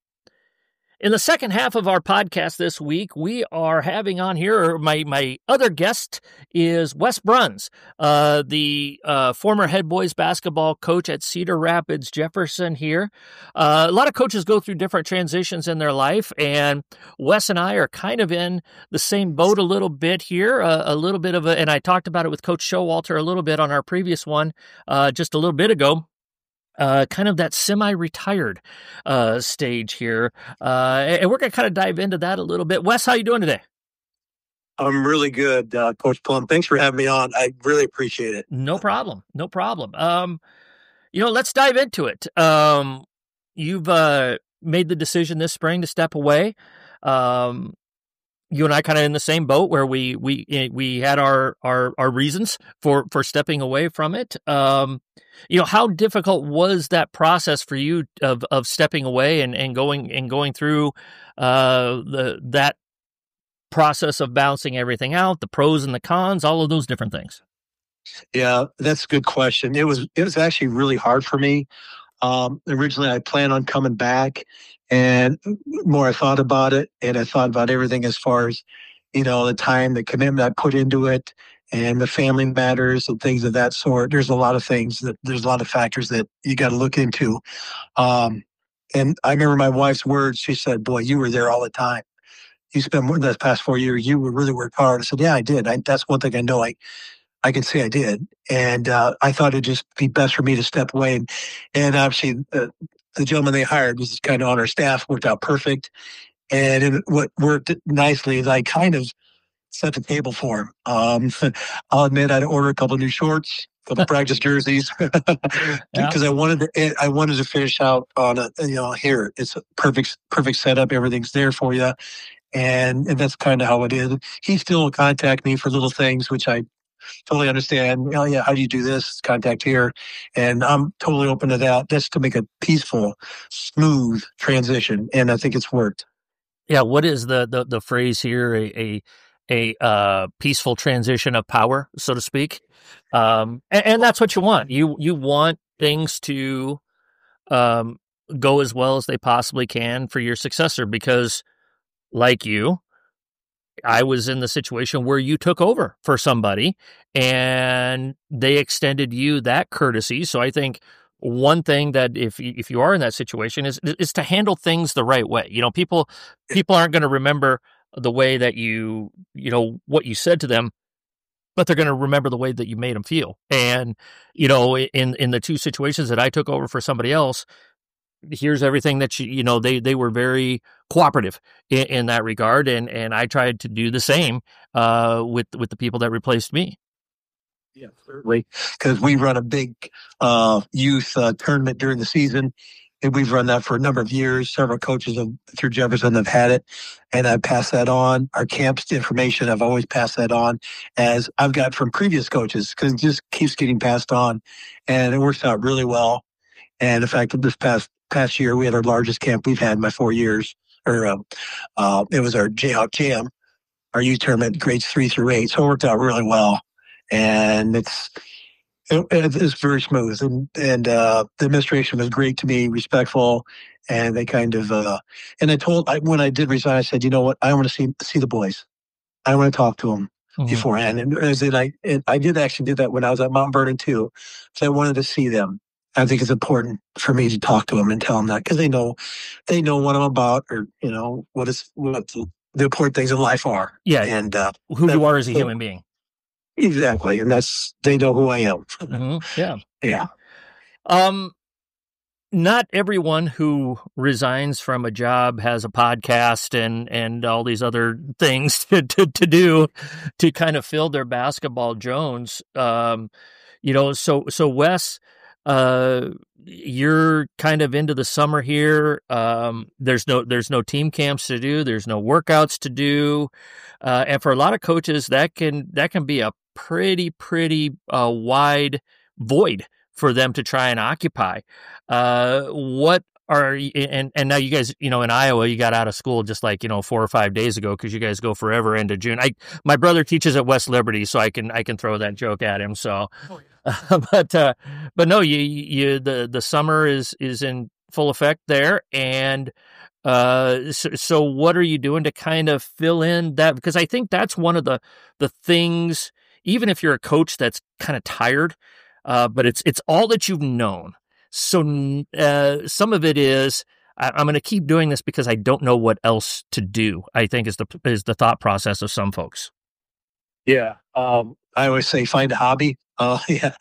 In the second half of our podcast this week, we are having on here, my other guest is Wes Bruns, the former head boys basketball coach at Cedar Rapids Jefferson here. A lot of coaches go through different transitions in their life, and Wes and I are kind of in the same boat a little bit here, and I talked about it with Coach Showalter a little bit on our previous one just a little bit ago. Kind of that semi-retired stage here. And we're going to kind of dive into that a little bit. Wes, how you doing today? I'm really good, Coach Plum. Thanks for having me on. I really appreciate it. No problem. Let's dive into it. You've made the decision this spring to step away. You and I kind of in the same boat where we had our reasons for stepping away from it. How difficult was that process for you of stepping away and going through that process of balancing everything out, the pros and the cons, all of those different things? Yeah, that's a good question. It was actually really hard for me. Originally, I planned on coming back, and more I thought about it, and I thought about everything as far as, the time, the commitment I put into it, and the family matters and things of that sort. There's a lot of factors that you got to look into. And I remember my wife's words. She said, "Boy, you were there all the time. You spent more than the past 4 years. You really worked hard." I said, "Yeah, I did. That's one thing I know. I can say I did." And I thought it'd just be best for me to step away. And obviously, the gentleman they hired was kind of on our staff, worked out perfect. And what worked nicely is I kind of set the table for him. I'll admit I'd order a couple of new shorts, a couple of practice jerseys, because I wanted to finish out on here. It's a perfect setup. Everything's there for you. And that's kind of how it is. He still will contact me for little things, which I totally understand. Oh, yeah, how do you do this? Contact here. And I'm totally open to that. That's to make a peaceful, smooth transition. And I think it's worked. Yeah. What is the phrase here? A peaceful transition of power, so to speak. And that's what you want. You want things to go as well as they possibly can for your successor, because like you, I was in the situation where you took over for somebody and they extended you that courtesy. So I think one thing that if you are in that situation is to handle things the right way. People aren't going to remember the way that what you said to them, but they're going to remember the way that you made them feel. And, in the two situations that I took over for somebody else, here's everything that they were very cooperative in that regard. And I tried to do the same with the people that replaced me. Yeah, certainly. Because we run a big youth tournament during the season. And we've run that for a number of years. Several coaches through Jefferson have had it, and I pass that on. Our camps information, I've always passed that on, as I've got from previous coaches, because it just keeps getting passed on, and it works out really well. And in fact, this past year, we had our largest camp we've had in my 4 years. It was our Jayhawk Jam, our youth tournament, grades 3 through 8. So it worked out really well, and it's very smooth. And the administration was great to me, respectful, and they kind of and when I did resign, I said, you know what, I want to see the boys. I want to talk to them beforehand. And I did actually do that when I was at Mount Vernon too. So I wanted to see them. I think it's important for me to talk to them and tell them that, because they know what I'm about, or what the important things in life are. Yeah, and who you are as a human being. Exactly, and they know who I am. Yeah. Yeah. Not everyone who resigns from a job has a podcast and all these other things to do to kind of fill their basketball Jones. So Wes, you're kind of into the summer here. There's no team camps to do. There's no workouts to do. And for a lot of coaches, that can be a pretty wide void for them to try and occupy. What are and now you guys, in Iowa, you got out of school just like 4 or 5 days ago, because you guys go forever into June. My brother teaches at West Liberty, so I can throw that joke at him. So, but no, the summer is in full effect there, and so what are you doing to kind of fill in that? Because I think that's one of the things. Even if you're a coach that's kind of tired, but it's all that you've known. So some of it is, I'm going to keep doing this because I don't know what else to do, I think is the thought process of some folks. Yeah. I always say find a hobby. Yeah.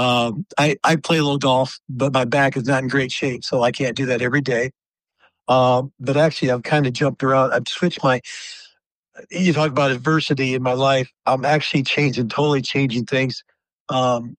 I play a little golf, but my back is not in great shape, so I can't do that every day. But actually, I've kind of jumped around. I've switched you talk about adversity in my life. I'm actually totally changing things. In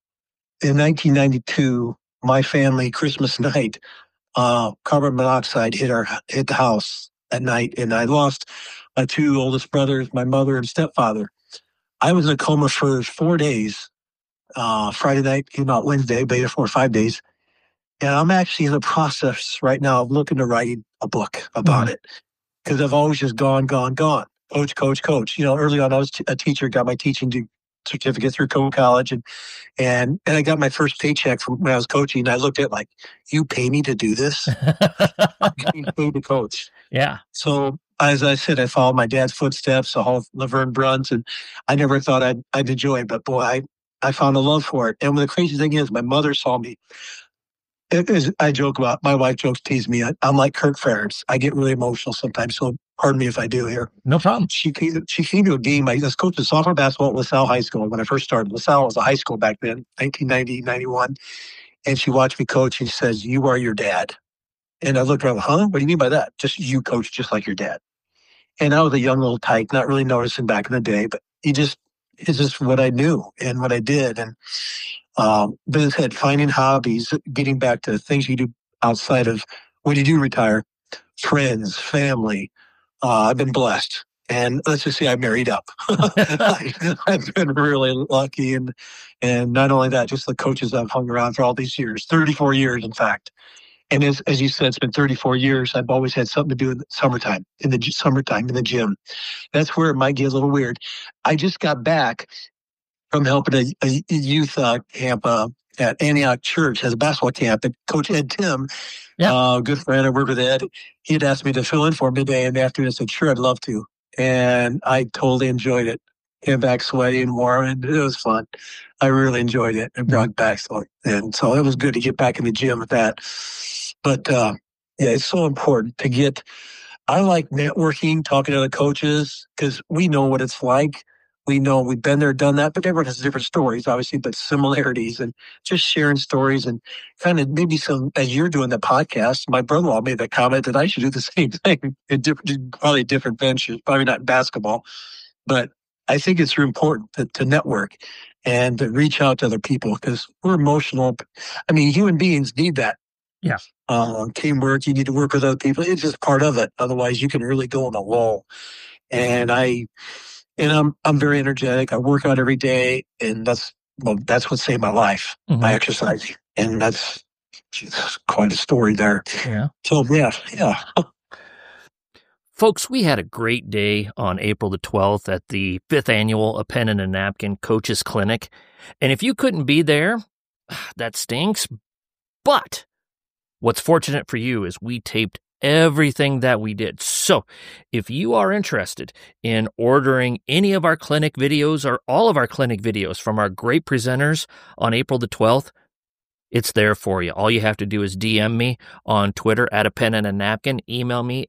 1992, my family, Christmas night, carbon monoxide hit the house at night, and I lost my 2 oldest brothers, my mother and stepfather. I was in a coma for 4 days. Friday night, came out Wednesday, been 4 or 5 days. And I'm actually in the process right now of looking to write a book about it, because I've always just gone. Coach. Early on, I was a teacher, got my teaching certificate through Coe College, and I got my first paycheck from when I was coaching. And I looked at you pay me to do this? I'm getting paid to coach. Yeah. So as I said, I followed my dad's footsteps, all Laverne Bruns, and I never thought I'd enjoy it, but boy, I found a love for it. And the crazy thing is, my mother saw me. I joke about, my wife tease me. I'm like Kirk Ferentz. I get really emotional sometimes, so pardon me if I do here. No problem. She came to a game. I was coaching softball basketball at LaSalle High School when I first started. LaSalle was a high school back then, 1990, 91. And she watched me coach, and she says, "You are your dad." And I looked around, huh? What do you mean by that? Just you coach just like your dad. And I was a young little tyke, not really noticing back in the day, but it's just what I knew and what I did. And but as I said, finding hobbies, getting back to things you do outside of when you do retire, friends, family. I've been blessed. And let's just say I married up. I've been really lucky. And not only that, just the coaches I've hung around for all these years, 34 years, in fact. And as you said, it's been 34 years. I've always had something to do in the summertime, in the gym. That's where it might get a little weird. I just got back from helping a youth camp at Antioch Church as a basketball camp. And Coach Ed Tim, good friend, I worked with Ed. He had asked me to fill in for him today in the afternoon. I said, sure, I'd love to. And I totally enjoyed it. Came back sweaty and warm, and it was fun. I really enjoyed it and brought back. So it was good to get back in the gym with that. But it's so important to get. I like networking, talking to other coaches, because we know what it's like. We know we've been there, done that, but everyone has different stories, obviously, but similarities, and just sharing stories and kind of maybe some, as you're doing the podcast, my brother-in-law made that comment that I should do the same thing in probably different ventures, probably not basketball, but I think it's important to network and to reach out to other people, because we're emotional. I mean, human beings need that. Yeah. teamwork. You need to work with other people. It's just part of it. Otherwise, you can really go on a lull. And I'm very energetic. I work out every day, and that's what saved my life. Mhm. My exercise, and that's quite a story there. Yeah. So yeah. Folks, we had a great day on April the 12th at the 5th annual A Pen and a Napkin Coaches Clinic. And if you couldn't be there, that stinks. But what's fortunate for you is we taped everything that we did. So if you are interested in ordering any of our clinic videos or all of our clinic videos from our great presenters on April the 12th, it's there for you. All you have to do is DM me on Twitter at A Pen and a Napkin. Email me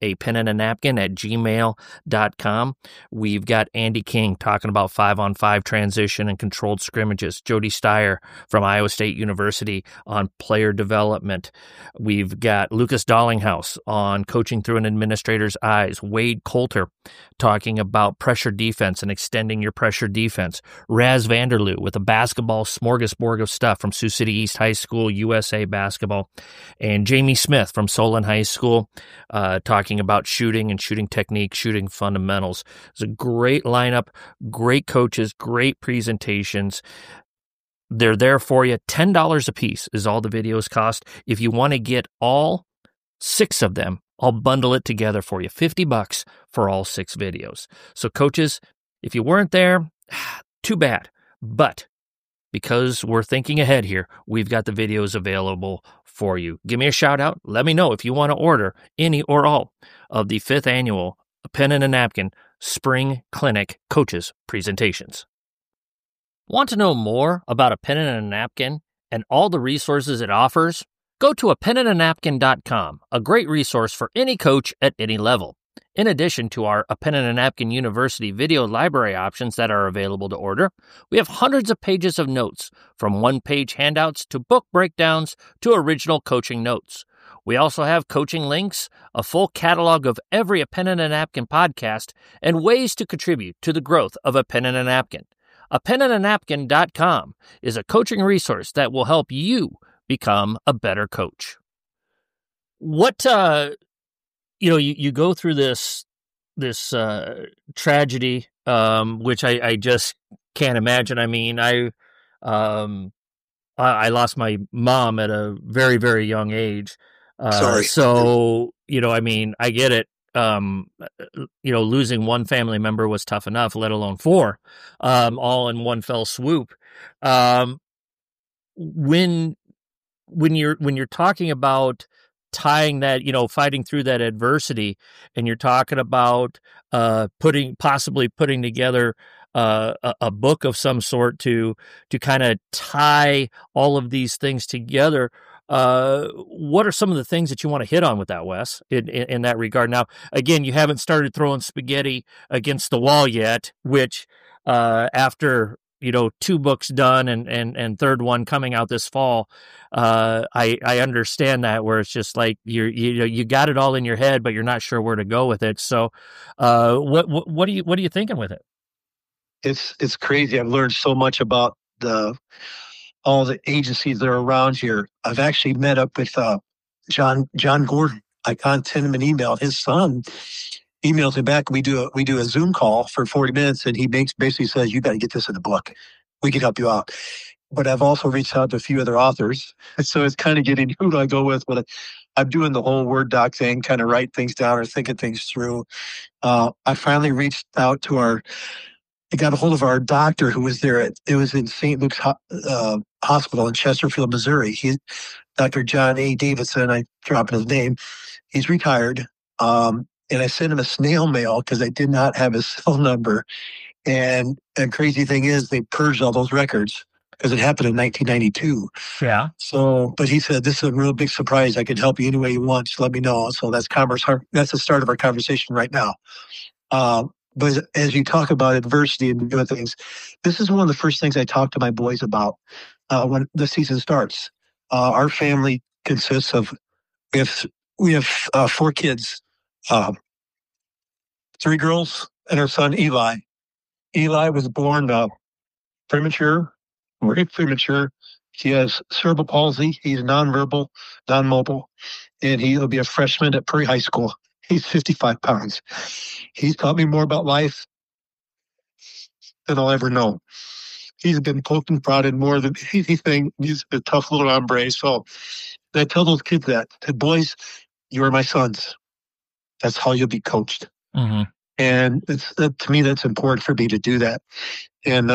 apenandanapkin@gmail.com. We've got Andy King talking about 5-on-5 transition and controlled scrimmages. Jody Steyer from Iowa State University on player development. We've got Lucas Dollinghouse on coaching through an administrator's eyes. Wade Coulter talking about pressure defense and extending your pressure defense. Raz Vanderloo with a basketball smorgasbord of stuff from Sioux City East High School, USA basketball, and Jamie Smith from Solon High School talking about shooting and shooting technique, shooting fundamentals. It's a great lineup, great coaches, great presentations. They're there for you. $10 a piece is all the videos cost. If you want to get all 6 of them, I'll bundle it together for you. $50 for all 6 videos. So coaches, if you weren't there, too bad. But because we're thinking ahead here, we've got the videos available for you. Give me a shout out. Let me know if you want to order any or all of the 5th annual A Pen and a Napkin Spring Clinic Coaches presentations. Want to know more about A Pen and a Napkin and all the resources it offers? Go to apenandanapkin.com, a great resource for any coach at any level. In addition to our A Pen and a Napkin University video library options that are available to order, we have hundreds of pages of notes, from one-page handouts to book breakdowns to original coaching notes. We also have coaching links, a full catalog of every A Pen and a Napkin podcast, and ways to contribute to the growth of A Pen and a Napkin. apenandanapkin.com is a coaching resource that will help you become a better coach. What you go through this tragedy, which I just can't imagine. I mean, I lost my mom at a very, very young age. Sorry. So, I mean, I get it. Losing one family member was tough enough, let alone 4, all in one fell swoop. When you're talking about tying that, fighting through that adversity, and you're talking about possibly putting together a book of some sort to kind of tie all of these things together. What are some of the things that you want to hit on with that, Wes, in that regard? Now, again, you haven't started throwing spaghetti against the wall yet, which after 2 books done and third one coming out this fall, I understand that, where it's just like you got it all in your head, but you're not sure where to go with it. So, what are you thinking with it? It's crazy. I've learned so much about all the agencies that are around here. I've actually met up with John Gordon. I sent him an email. His son emails me back. We do a Zoom call for 40 minutes, and he basically says, "You got to get this in the book. We can help you out." But I've also reached out to a few other authors, so it's kind of getting who do I go with. But I'm doing the whole Word doc thing, kind of write things down or thinking things through. I finally reached out to I got a hold of our doctor who was there. It was in St. Luke's Hospital in Chesterfield, Missouri. Dr. John A. Davidson. I'm dropping his name. He's retired. And I sent him a snail mail because I did not have his cell number. And the crazy thing is they purged all those records because it happened in 1992. Yeah. So, but he said, "This is a real big surprise. I can help you any way you want. Just let me know." So that's the start of our conversation right now. But as you talk about adversity and doing things, this is one of the first things I talk to my boys about when the season starts. Our family consists of, we have 4 kids, 3 girls and our son Eli. Eli was born premature, very premature. He has cerebral palsy. He's nonverbal, non-mobile, and he'll be a freshman at Prairie High School. He's 55 pounds. He's taught me more about life than I'll ever know. He's been poked and prodded more than anything. He's a tough little hombre. So I tell those kids that boys, you are my sons. That's how you'll be coached. Mm-hmm. And to me, that's important for me to do that. And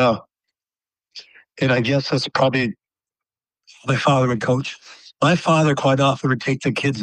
I guess that's probably my father would coach. My father quite often would take the kids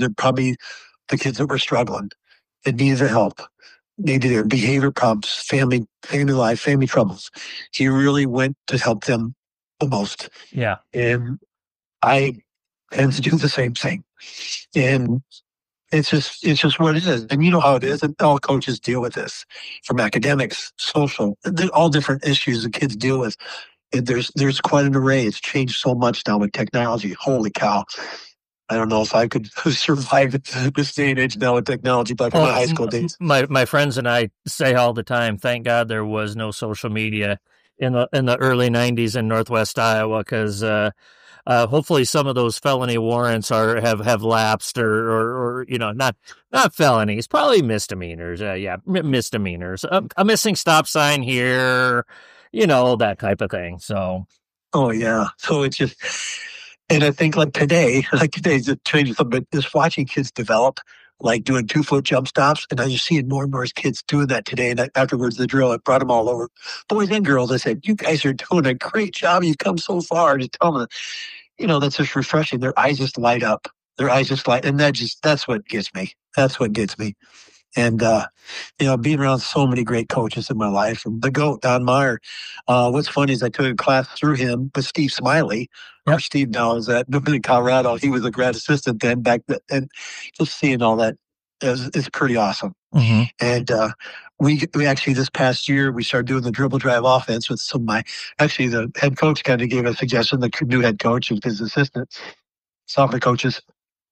that were struggling and needed the help. Needed their behavior problems, family life, family troubles. He really went to help them the most. Yeah. And I tend to do the same thing. And it's just what it is. And you know how it is. And all coaches deal with this, from academics, social, all different issues that kids deal with. And there's quite an array. It's changed so much now with technology. Holy cow. I don't know if I could survive this day and age now with technology back in my high school days. My friends and I say all the time, thank God there was no social media in the early 90s in Northwest Iowa, because hopefully some of those felony warrants have lapsed or not felonies, probably misdemeanors. Misdemeanors. A missing stop sign here, that type of thing. So. Oh yeah. So it's just. And I think today's a change a little bit, just watching kids develop, like doing 2-foot jump stops. And I just seeing more and more kids doing that today. And afterwards, the drill, I brought them all over, boys and girls. I said, you guys are doing a great job. You've come so far. Just tell them, that's just refreshing. Their eyes just light up. And that's what gets me. That's what gets me. And, being around so many great coaches in my life, the GOAT, Don Meyer. What's funny is I took a class through him with Steve Smiley. Yep. Steve now is at Colorado. He was a grad assistant then back then. And just seeing all that is pretty awesome. Mm-hmm. And we actually, this past year, we started doing the dribble drive offense with the head coach kind of gave a suggestion, the new head coach and his assistant, sophomore coaches,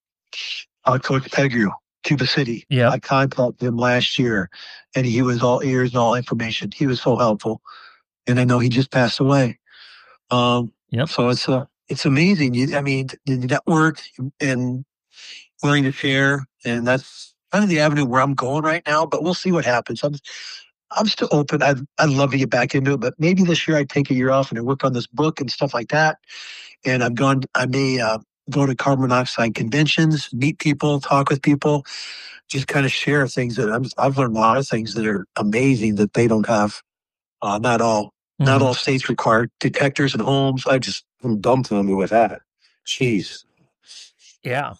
Coach Pettigrew. Cuba City. Yeah. I contacted him last year, and he was all ears and all information. He was so helpful, and I know he just passed away. Yep. So it's amazing. The network and willing to share, and that's kind of the avenue where I'm going right now. But we'll see what happens. I'm still open. I'd love to get back into it, but maybe this year I'd take a year off and I work on this book and stuff like that. And I may go to carbon monoxide conventions, meet people, talk with people, just kind of share things that I've learned a lot of things that are amazing that they don't have. Not all states require detectors in homes. I'm dumbfounded with that. Jeez. Yeah.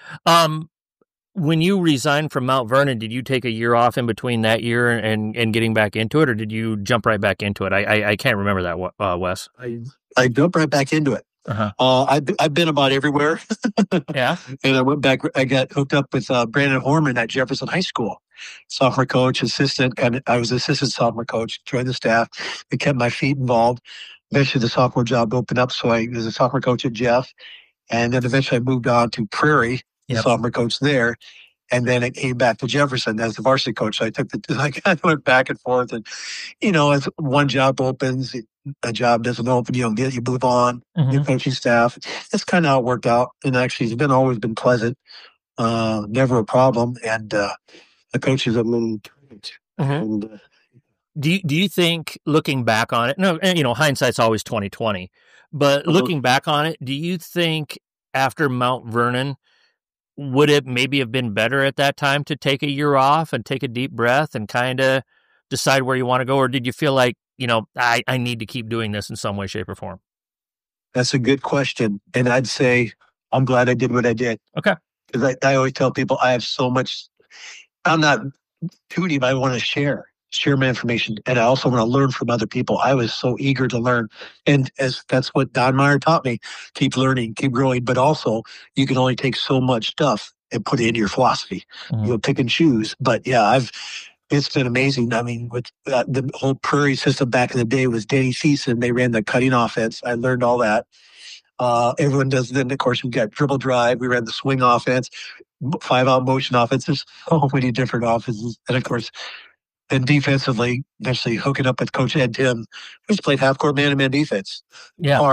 When you resigned from Mount Vernon, did you take a year off in between that year and getting back into it, or did you jump right back into it? I can't remember that, Wes. I jumped right back into it. Uh-huh. I've been about everywhere. Yeah. And I went back. I got hooked up with Brandon Horman at Jefferson High School, sophomore coach, assistant. And I was assistant sophomore coach, joined the staff. It kept my feet involved. Eventually, the sophomore job opened up, so I was a sophomore coach at Jeff. And then eventually, I moved on to Prairie, the sophomore coach there. And then it came back to Jefferson as the varsity coach. So I went back and forth. And, as one job opens, a job doesn't open, you move on, your coaching staff. That's kind of how it worked out. And actually, it's always been pleasant, never a problem. And the coaches have been. And, do you think, looking back on it, no, hindsight's always 20/20, but looking back on it, do you think after Mount Vernon, would it maybe have been better at that time to take a year off and take a deep breath and kind of decide where you want to go? Or did you feel like, I need to keep doing this in some way, shape, or form? That's a good question. And I'd say I'm glad I did what I did. Okay. Because I always tell people I have so much. I'm not too deep. I want to share my information. And I also want to learn from other people. I was so eager to learn. And that's what Don Meyer taught me. Keep learning, keep growing. But also, you can only take so much stuff and put it into your philosophy. Pick and choose. But yeah, it's been amazing. I mean, with the whole Prairie system back in the day was Danny Thiessen. They ran the cutting offense. I learned all that. Everyone does. Then, of course, we got dribble drive. We ran the swing offense, 5-out motion offense. There's so many different offenses. And, of course, then defensively, eventually hooking up with Coach Ed Tim, we just played half-court man-to-man defense. Yeah. Hard.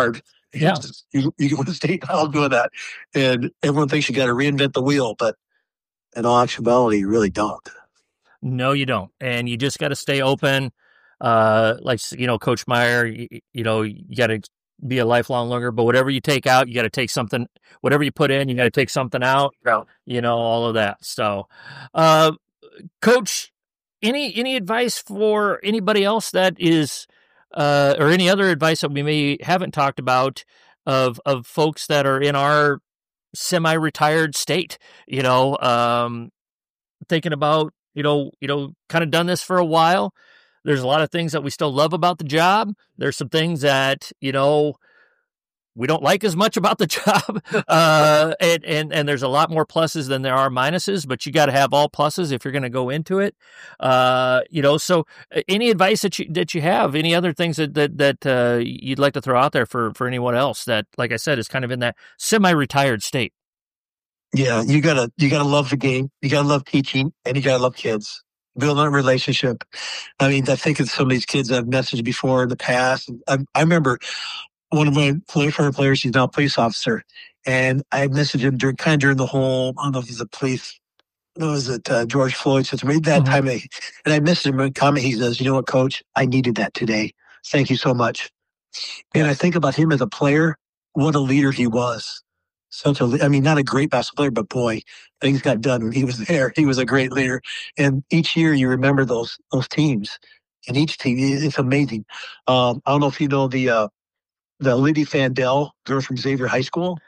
Yeah. You can win a state title doing that. And everyone thinks you got to reinvent the wheel, but in all actuality, you really don't. No, you don't. And you just got to stay open. Like, Coach Meyer, you got to be a lifelong learner, but whatever you take out, you got to take something, whatever you put in, you got to take something out, all of that. So, Coach, any advice for anybody else that is, or any other advice that we may haven't talked about of folks that are in our semi-retired state, thinking about, kind of done this for a while. There's a lot of things that we still love about the job. There's some things that, we don't like as much about the job. And there's a lot more pluses than there are minuses, but you got to have all pluses if you're going to go into it. So any advice that you have, any other things that you'd like to throw out there for anyone else that, like I said, is kind of in that semi-retired state? Yeah, you gotta love the game. You gotta love teaching, and you gotta love kids. Build a relationship. I mean, I think of some of these kids I've messaged before in the past. I remember one of my former players, he's now a police officer, and I messaged him during the whole, I don't know if he's a police, was it George Floyd situation, that time. And I messaged him in a comment, he says, "You know what, Coach, I needed that today. Thank you so much." And I think about him as a player, what a leader he was. Not a great basketball player, but boy, things got done when he was there. He was a great leader. And each year you remember those teams. And each team, it's amazing. I don't know if you know the Liddy Fandel, girl from Xavier High School.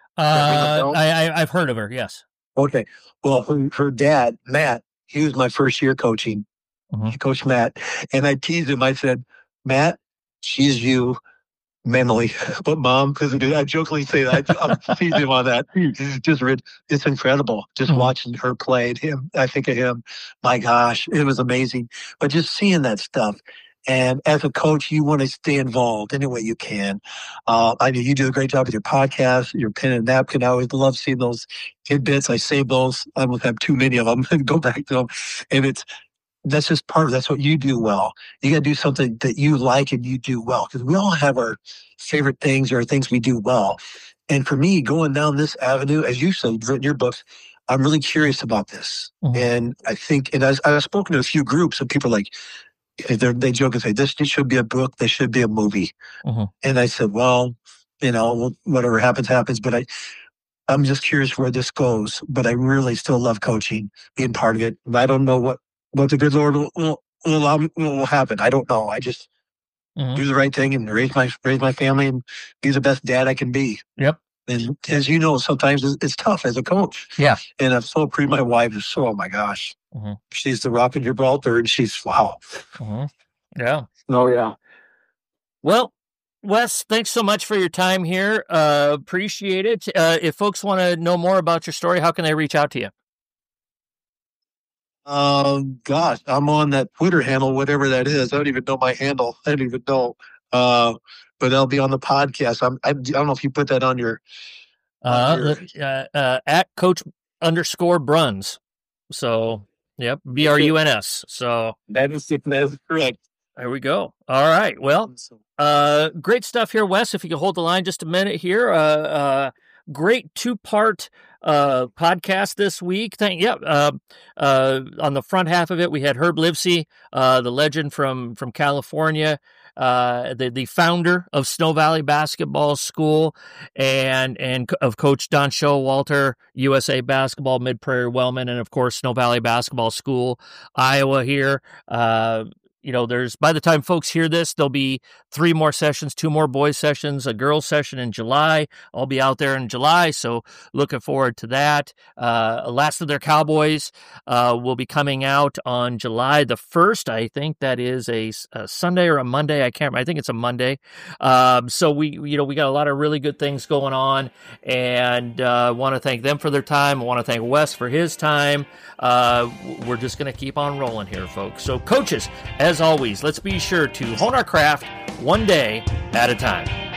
I've heard of her, yes. Okay. Well, her dad, Matt, he was my first year coaching. Coach Matt. And I teased him. I said, "Matt, she's you mentally, but Mom," because I jokingly say that. I'm teasing him on that. It's incredible just watching her play. And him, I think of him. My gosh, it was amazing. But just seeing that stuff. And as a coach, you want to stay involved any way you can. I know you do a great job with your podcast, your pen and napkin. I always love seeing those tidbits. I save those. I don't have too many of them and go back to them. And that's just that's what you do well. You got to do something that you like and you do well, because we all have our favorite things or things we do well. And for me, going down this avenue, as you said, you've written your books, I'm really curious about this. And I think, and I've spoken to a few groups and people are like, they joke and say, this should be a book, this should be a movie. And I said, well, whatever happens, happens. But I'm just curious where this goes. But I really still love coaching, being part of it. I don't know what the good Lord will happen. I don't know. I just do the right thing and raise my family and be the best dad I can be. Yep. And as you know, sometimes it's tough as a coach. Yeah. And I'm so appreciative. My wife is oh my gosh. She's the rock in Gibraltar, and she's wow. Yeah. Oh yeah. Well, Wes, thanks so much for your time here. Appreciate it. If folks want to know more about your story, how can they reach out to you? Gosh, I'm on that Twitter handle, whatever that is. I don't even know my handle. I don't even know. But I'll be on the podcast. I don't know if you put that on your at Coach_Bruns. So, yep, BRUNS. So that is correct. There we go. All right. Well, great stuff here, Wes. If you can hold the line just a minute here. Great 2-part podcast this week. On the front half of it, we had Herb Livesey, the legend from California, the founder of Snow Valley Basketball School, and of Coach Don Showalter, USA Basketball, Mid-Prairie Wellman, and of course Snow Valley Basketball School, Iowa here. There's, by the time folks hear this, there'll be 3 more sessions, 2 more boys sessions, a girls session in July. I'll be out there in July, so looking forward to that. Last of Their Cowboys will be coming out on July the 1st. I think that is a Sunday or a Monday. I think it's a Monday. So we got a lot of really good things going on, and want to thank them for their time. I want to thank Wes for his time. We're just going to keep on rolling here, folks. So coaches, as always, let's be sure to hone our craft one day at a time.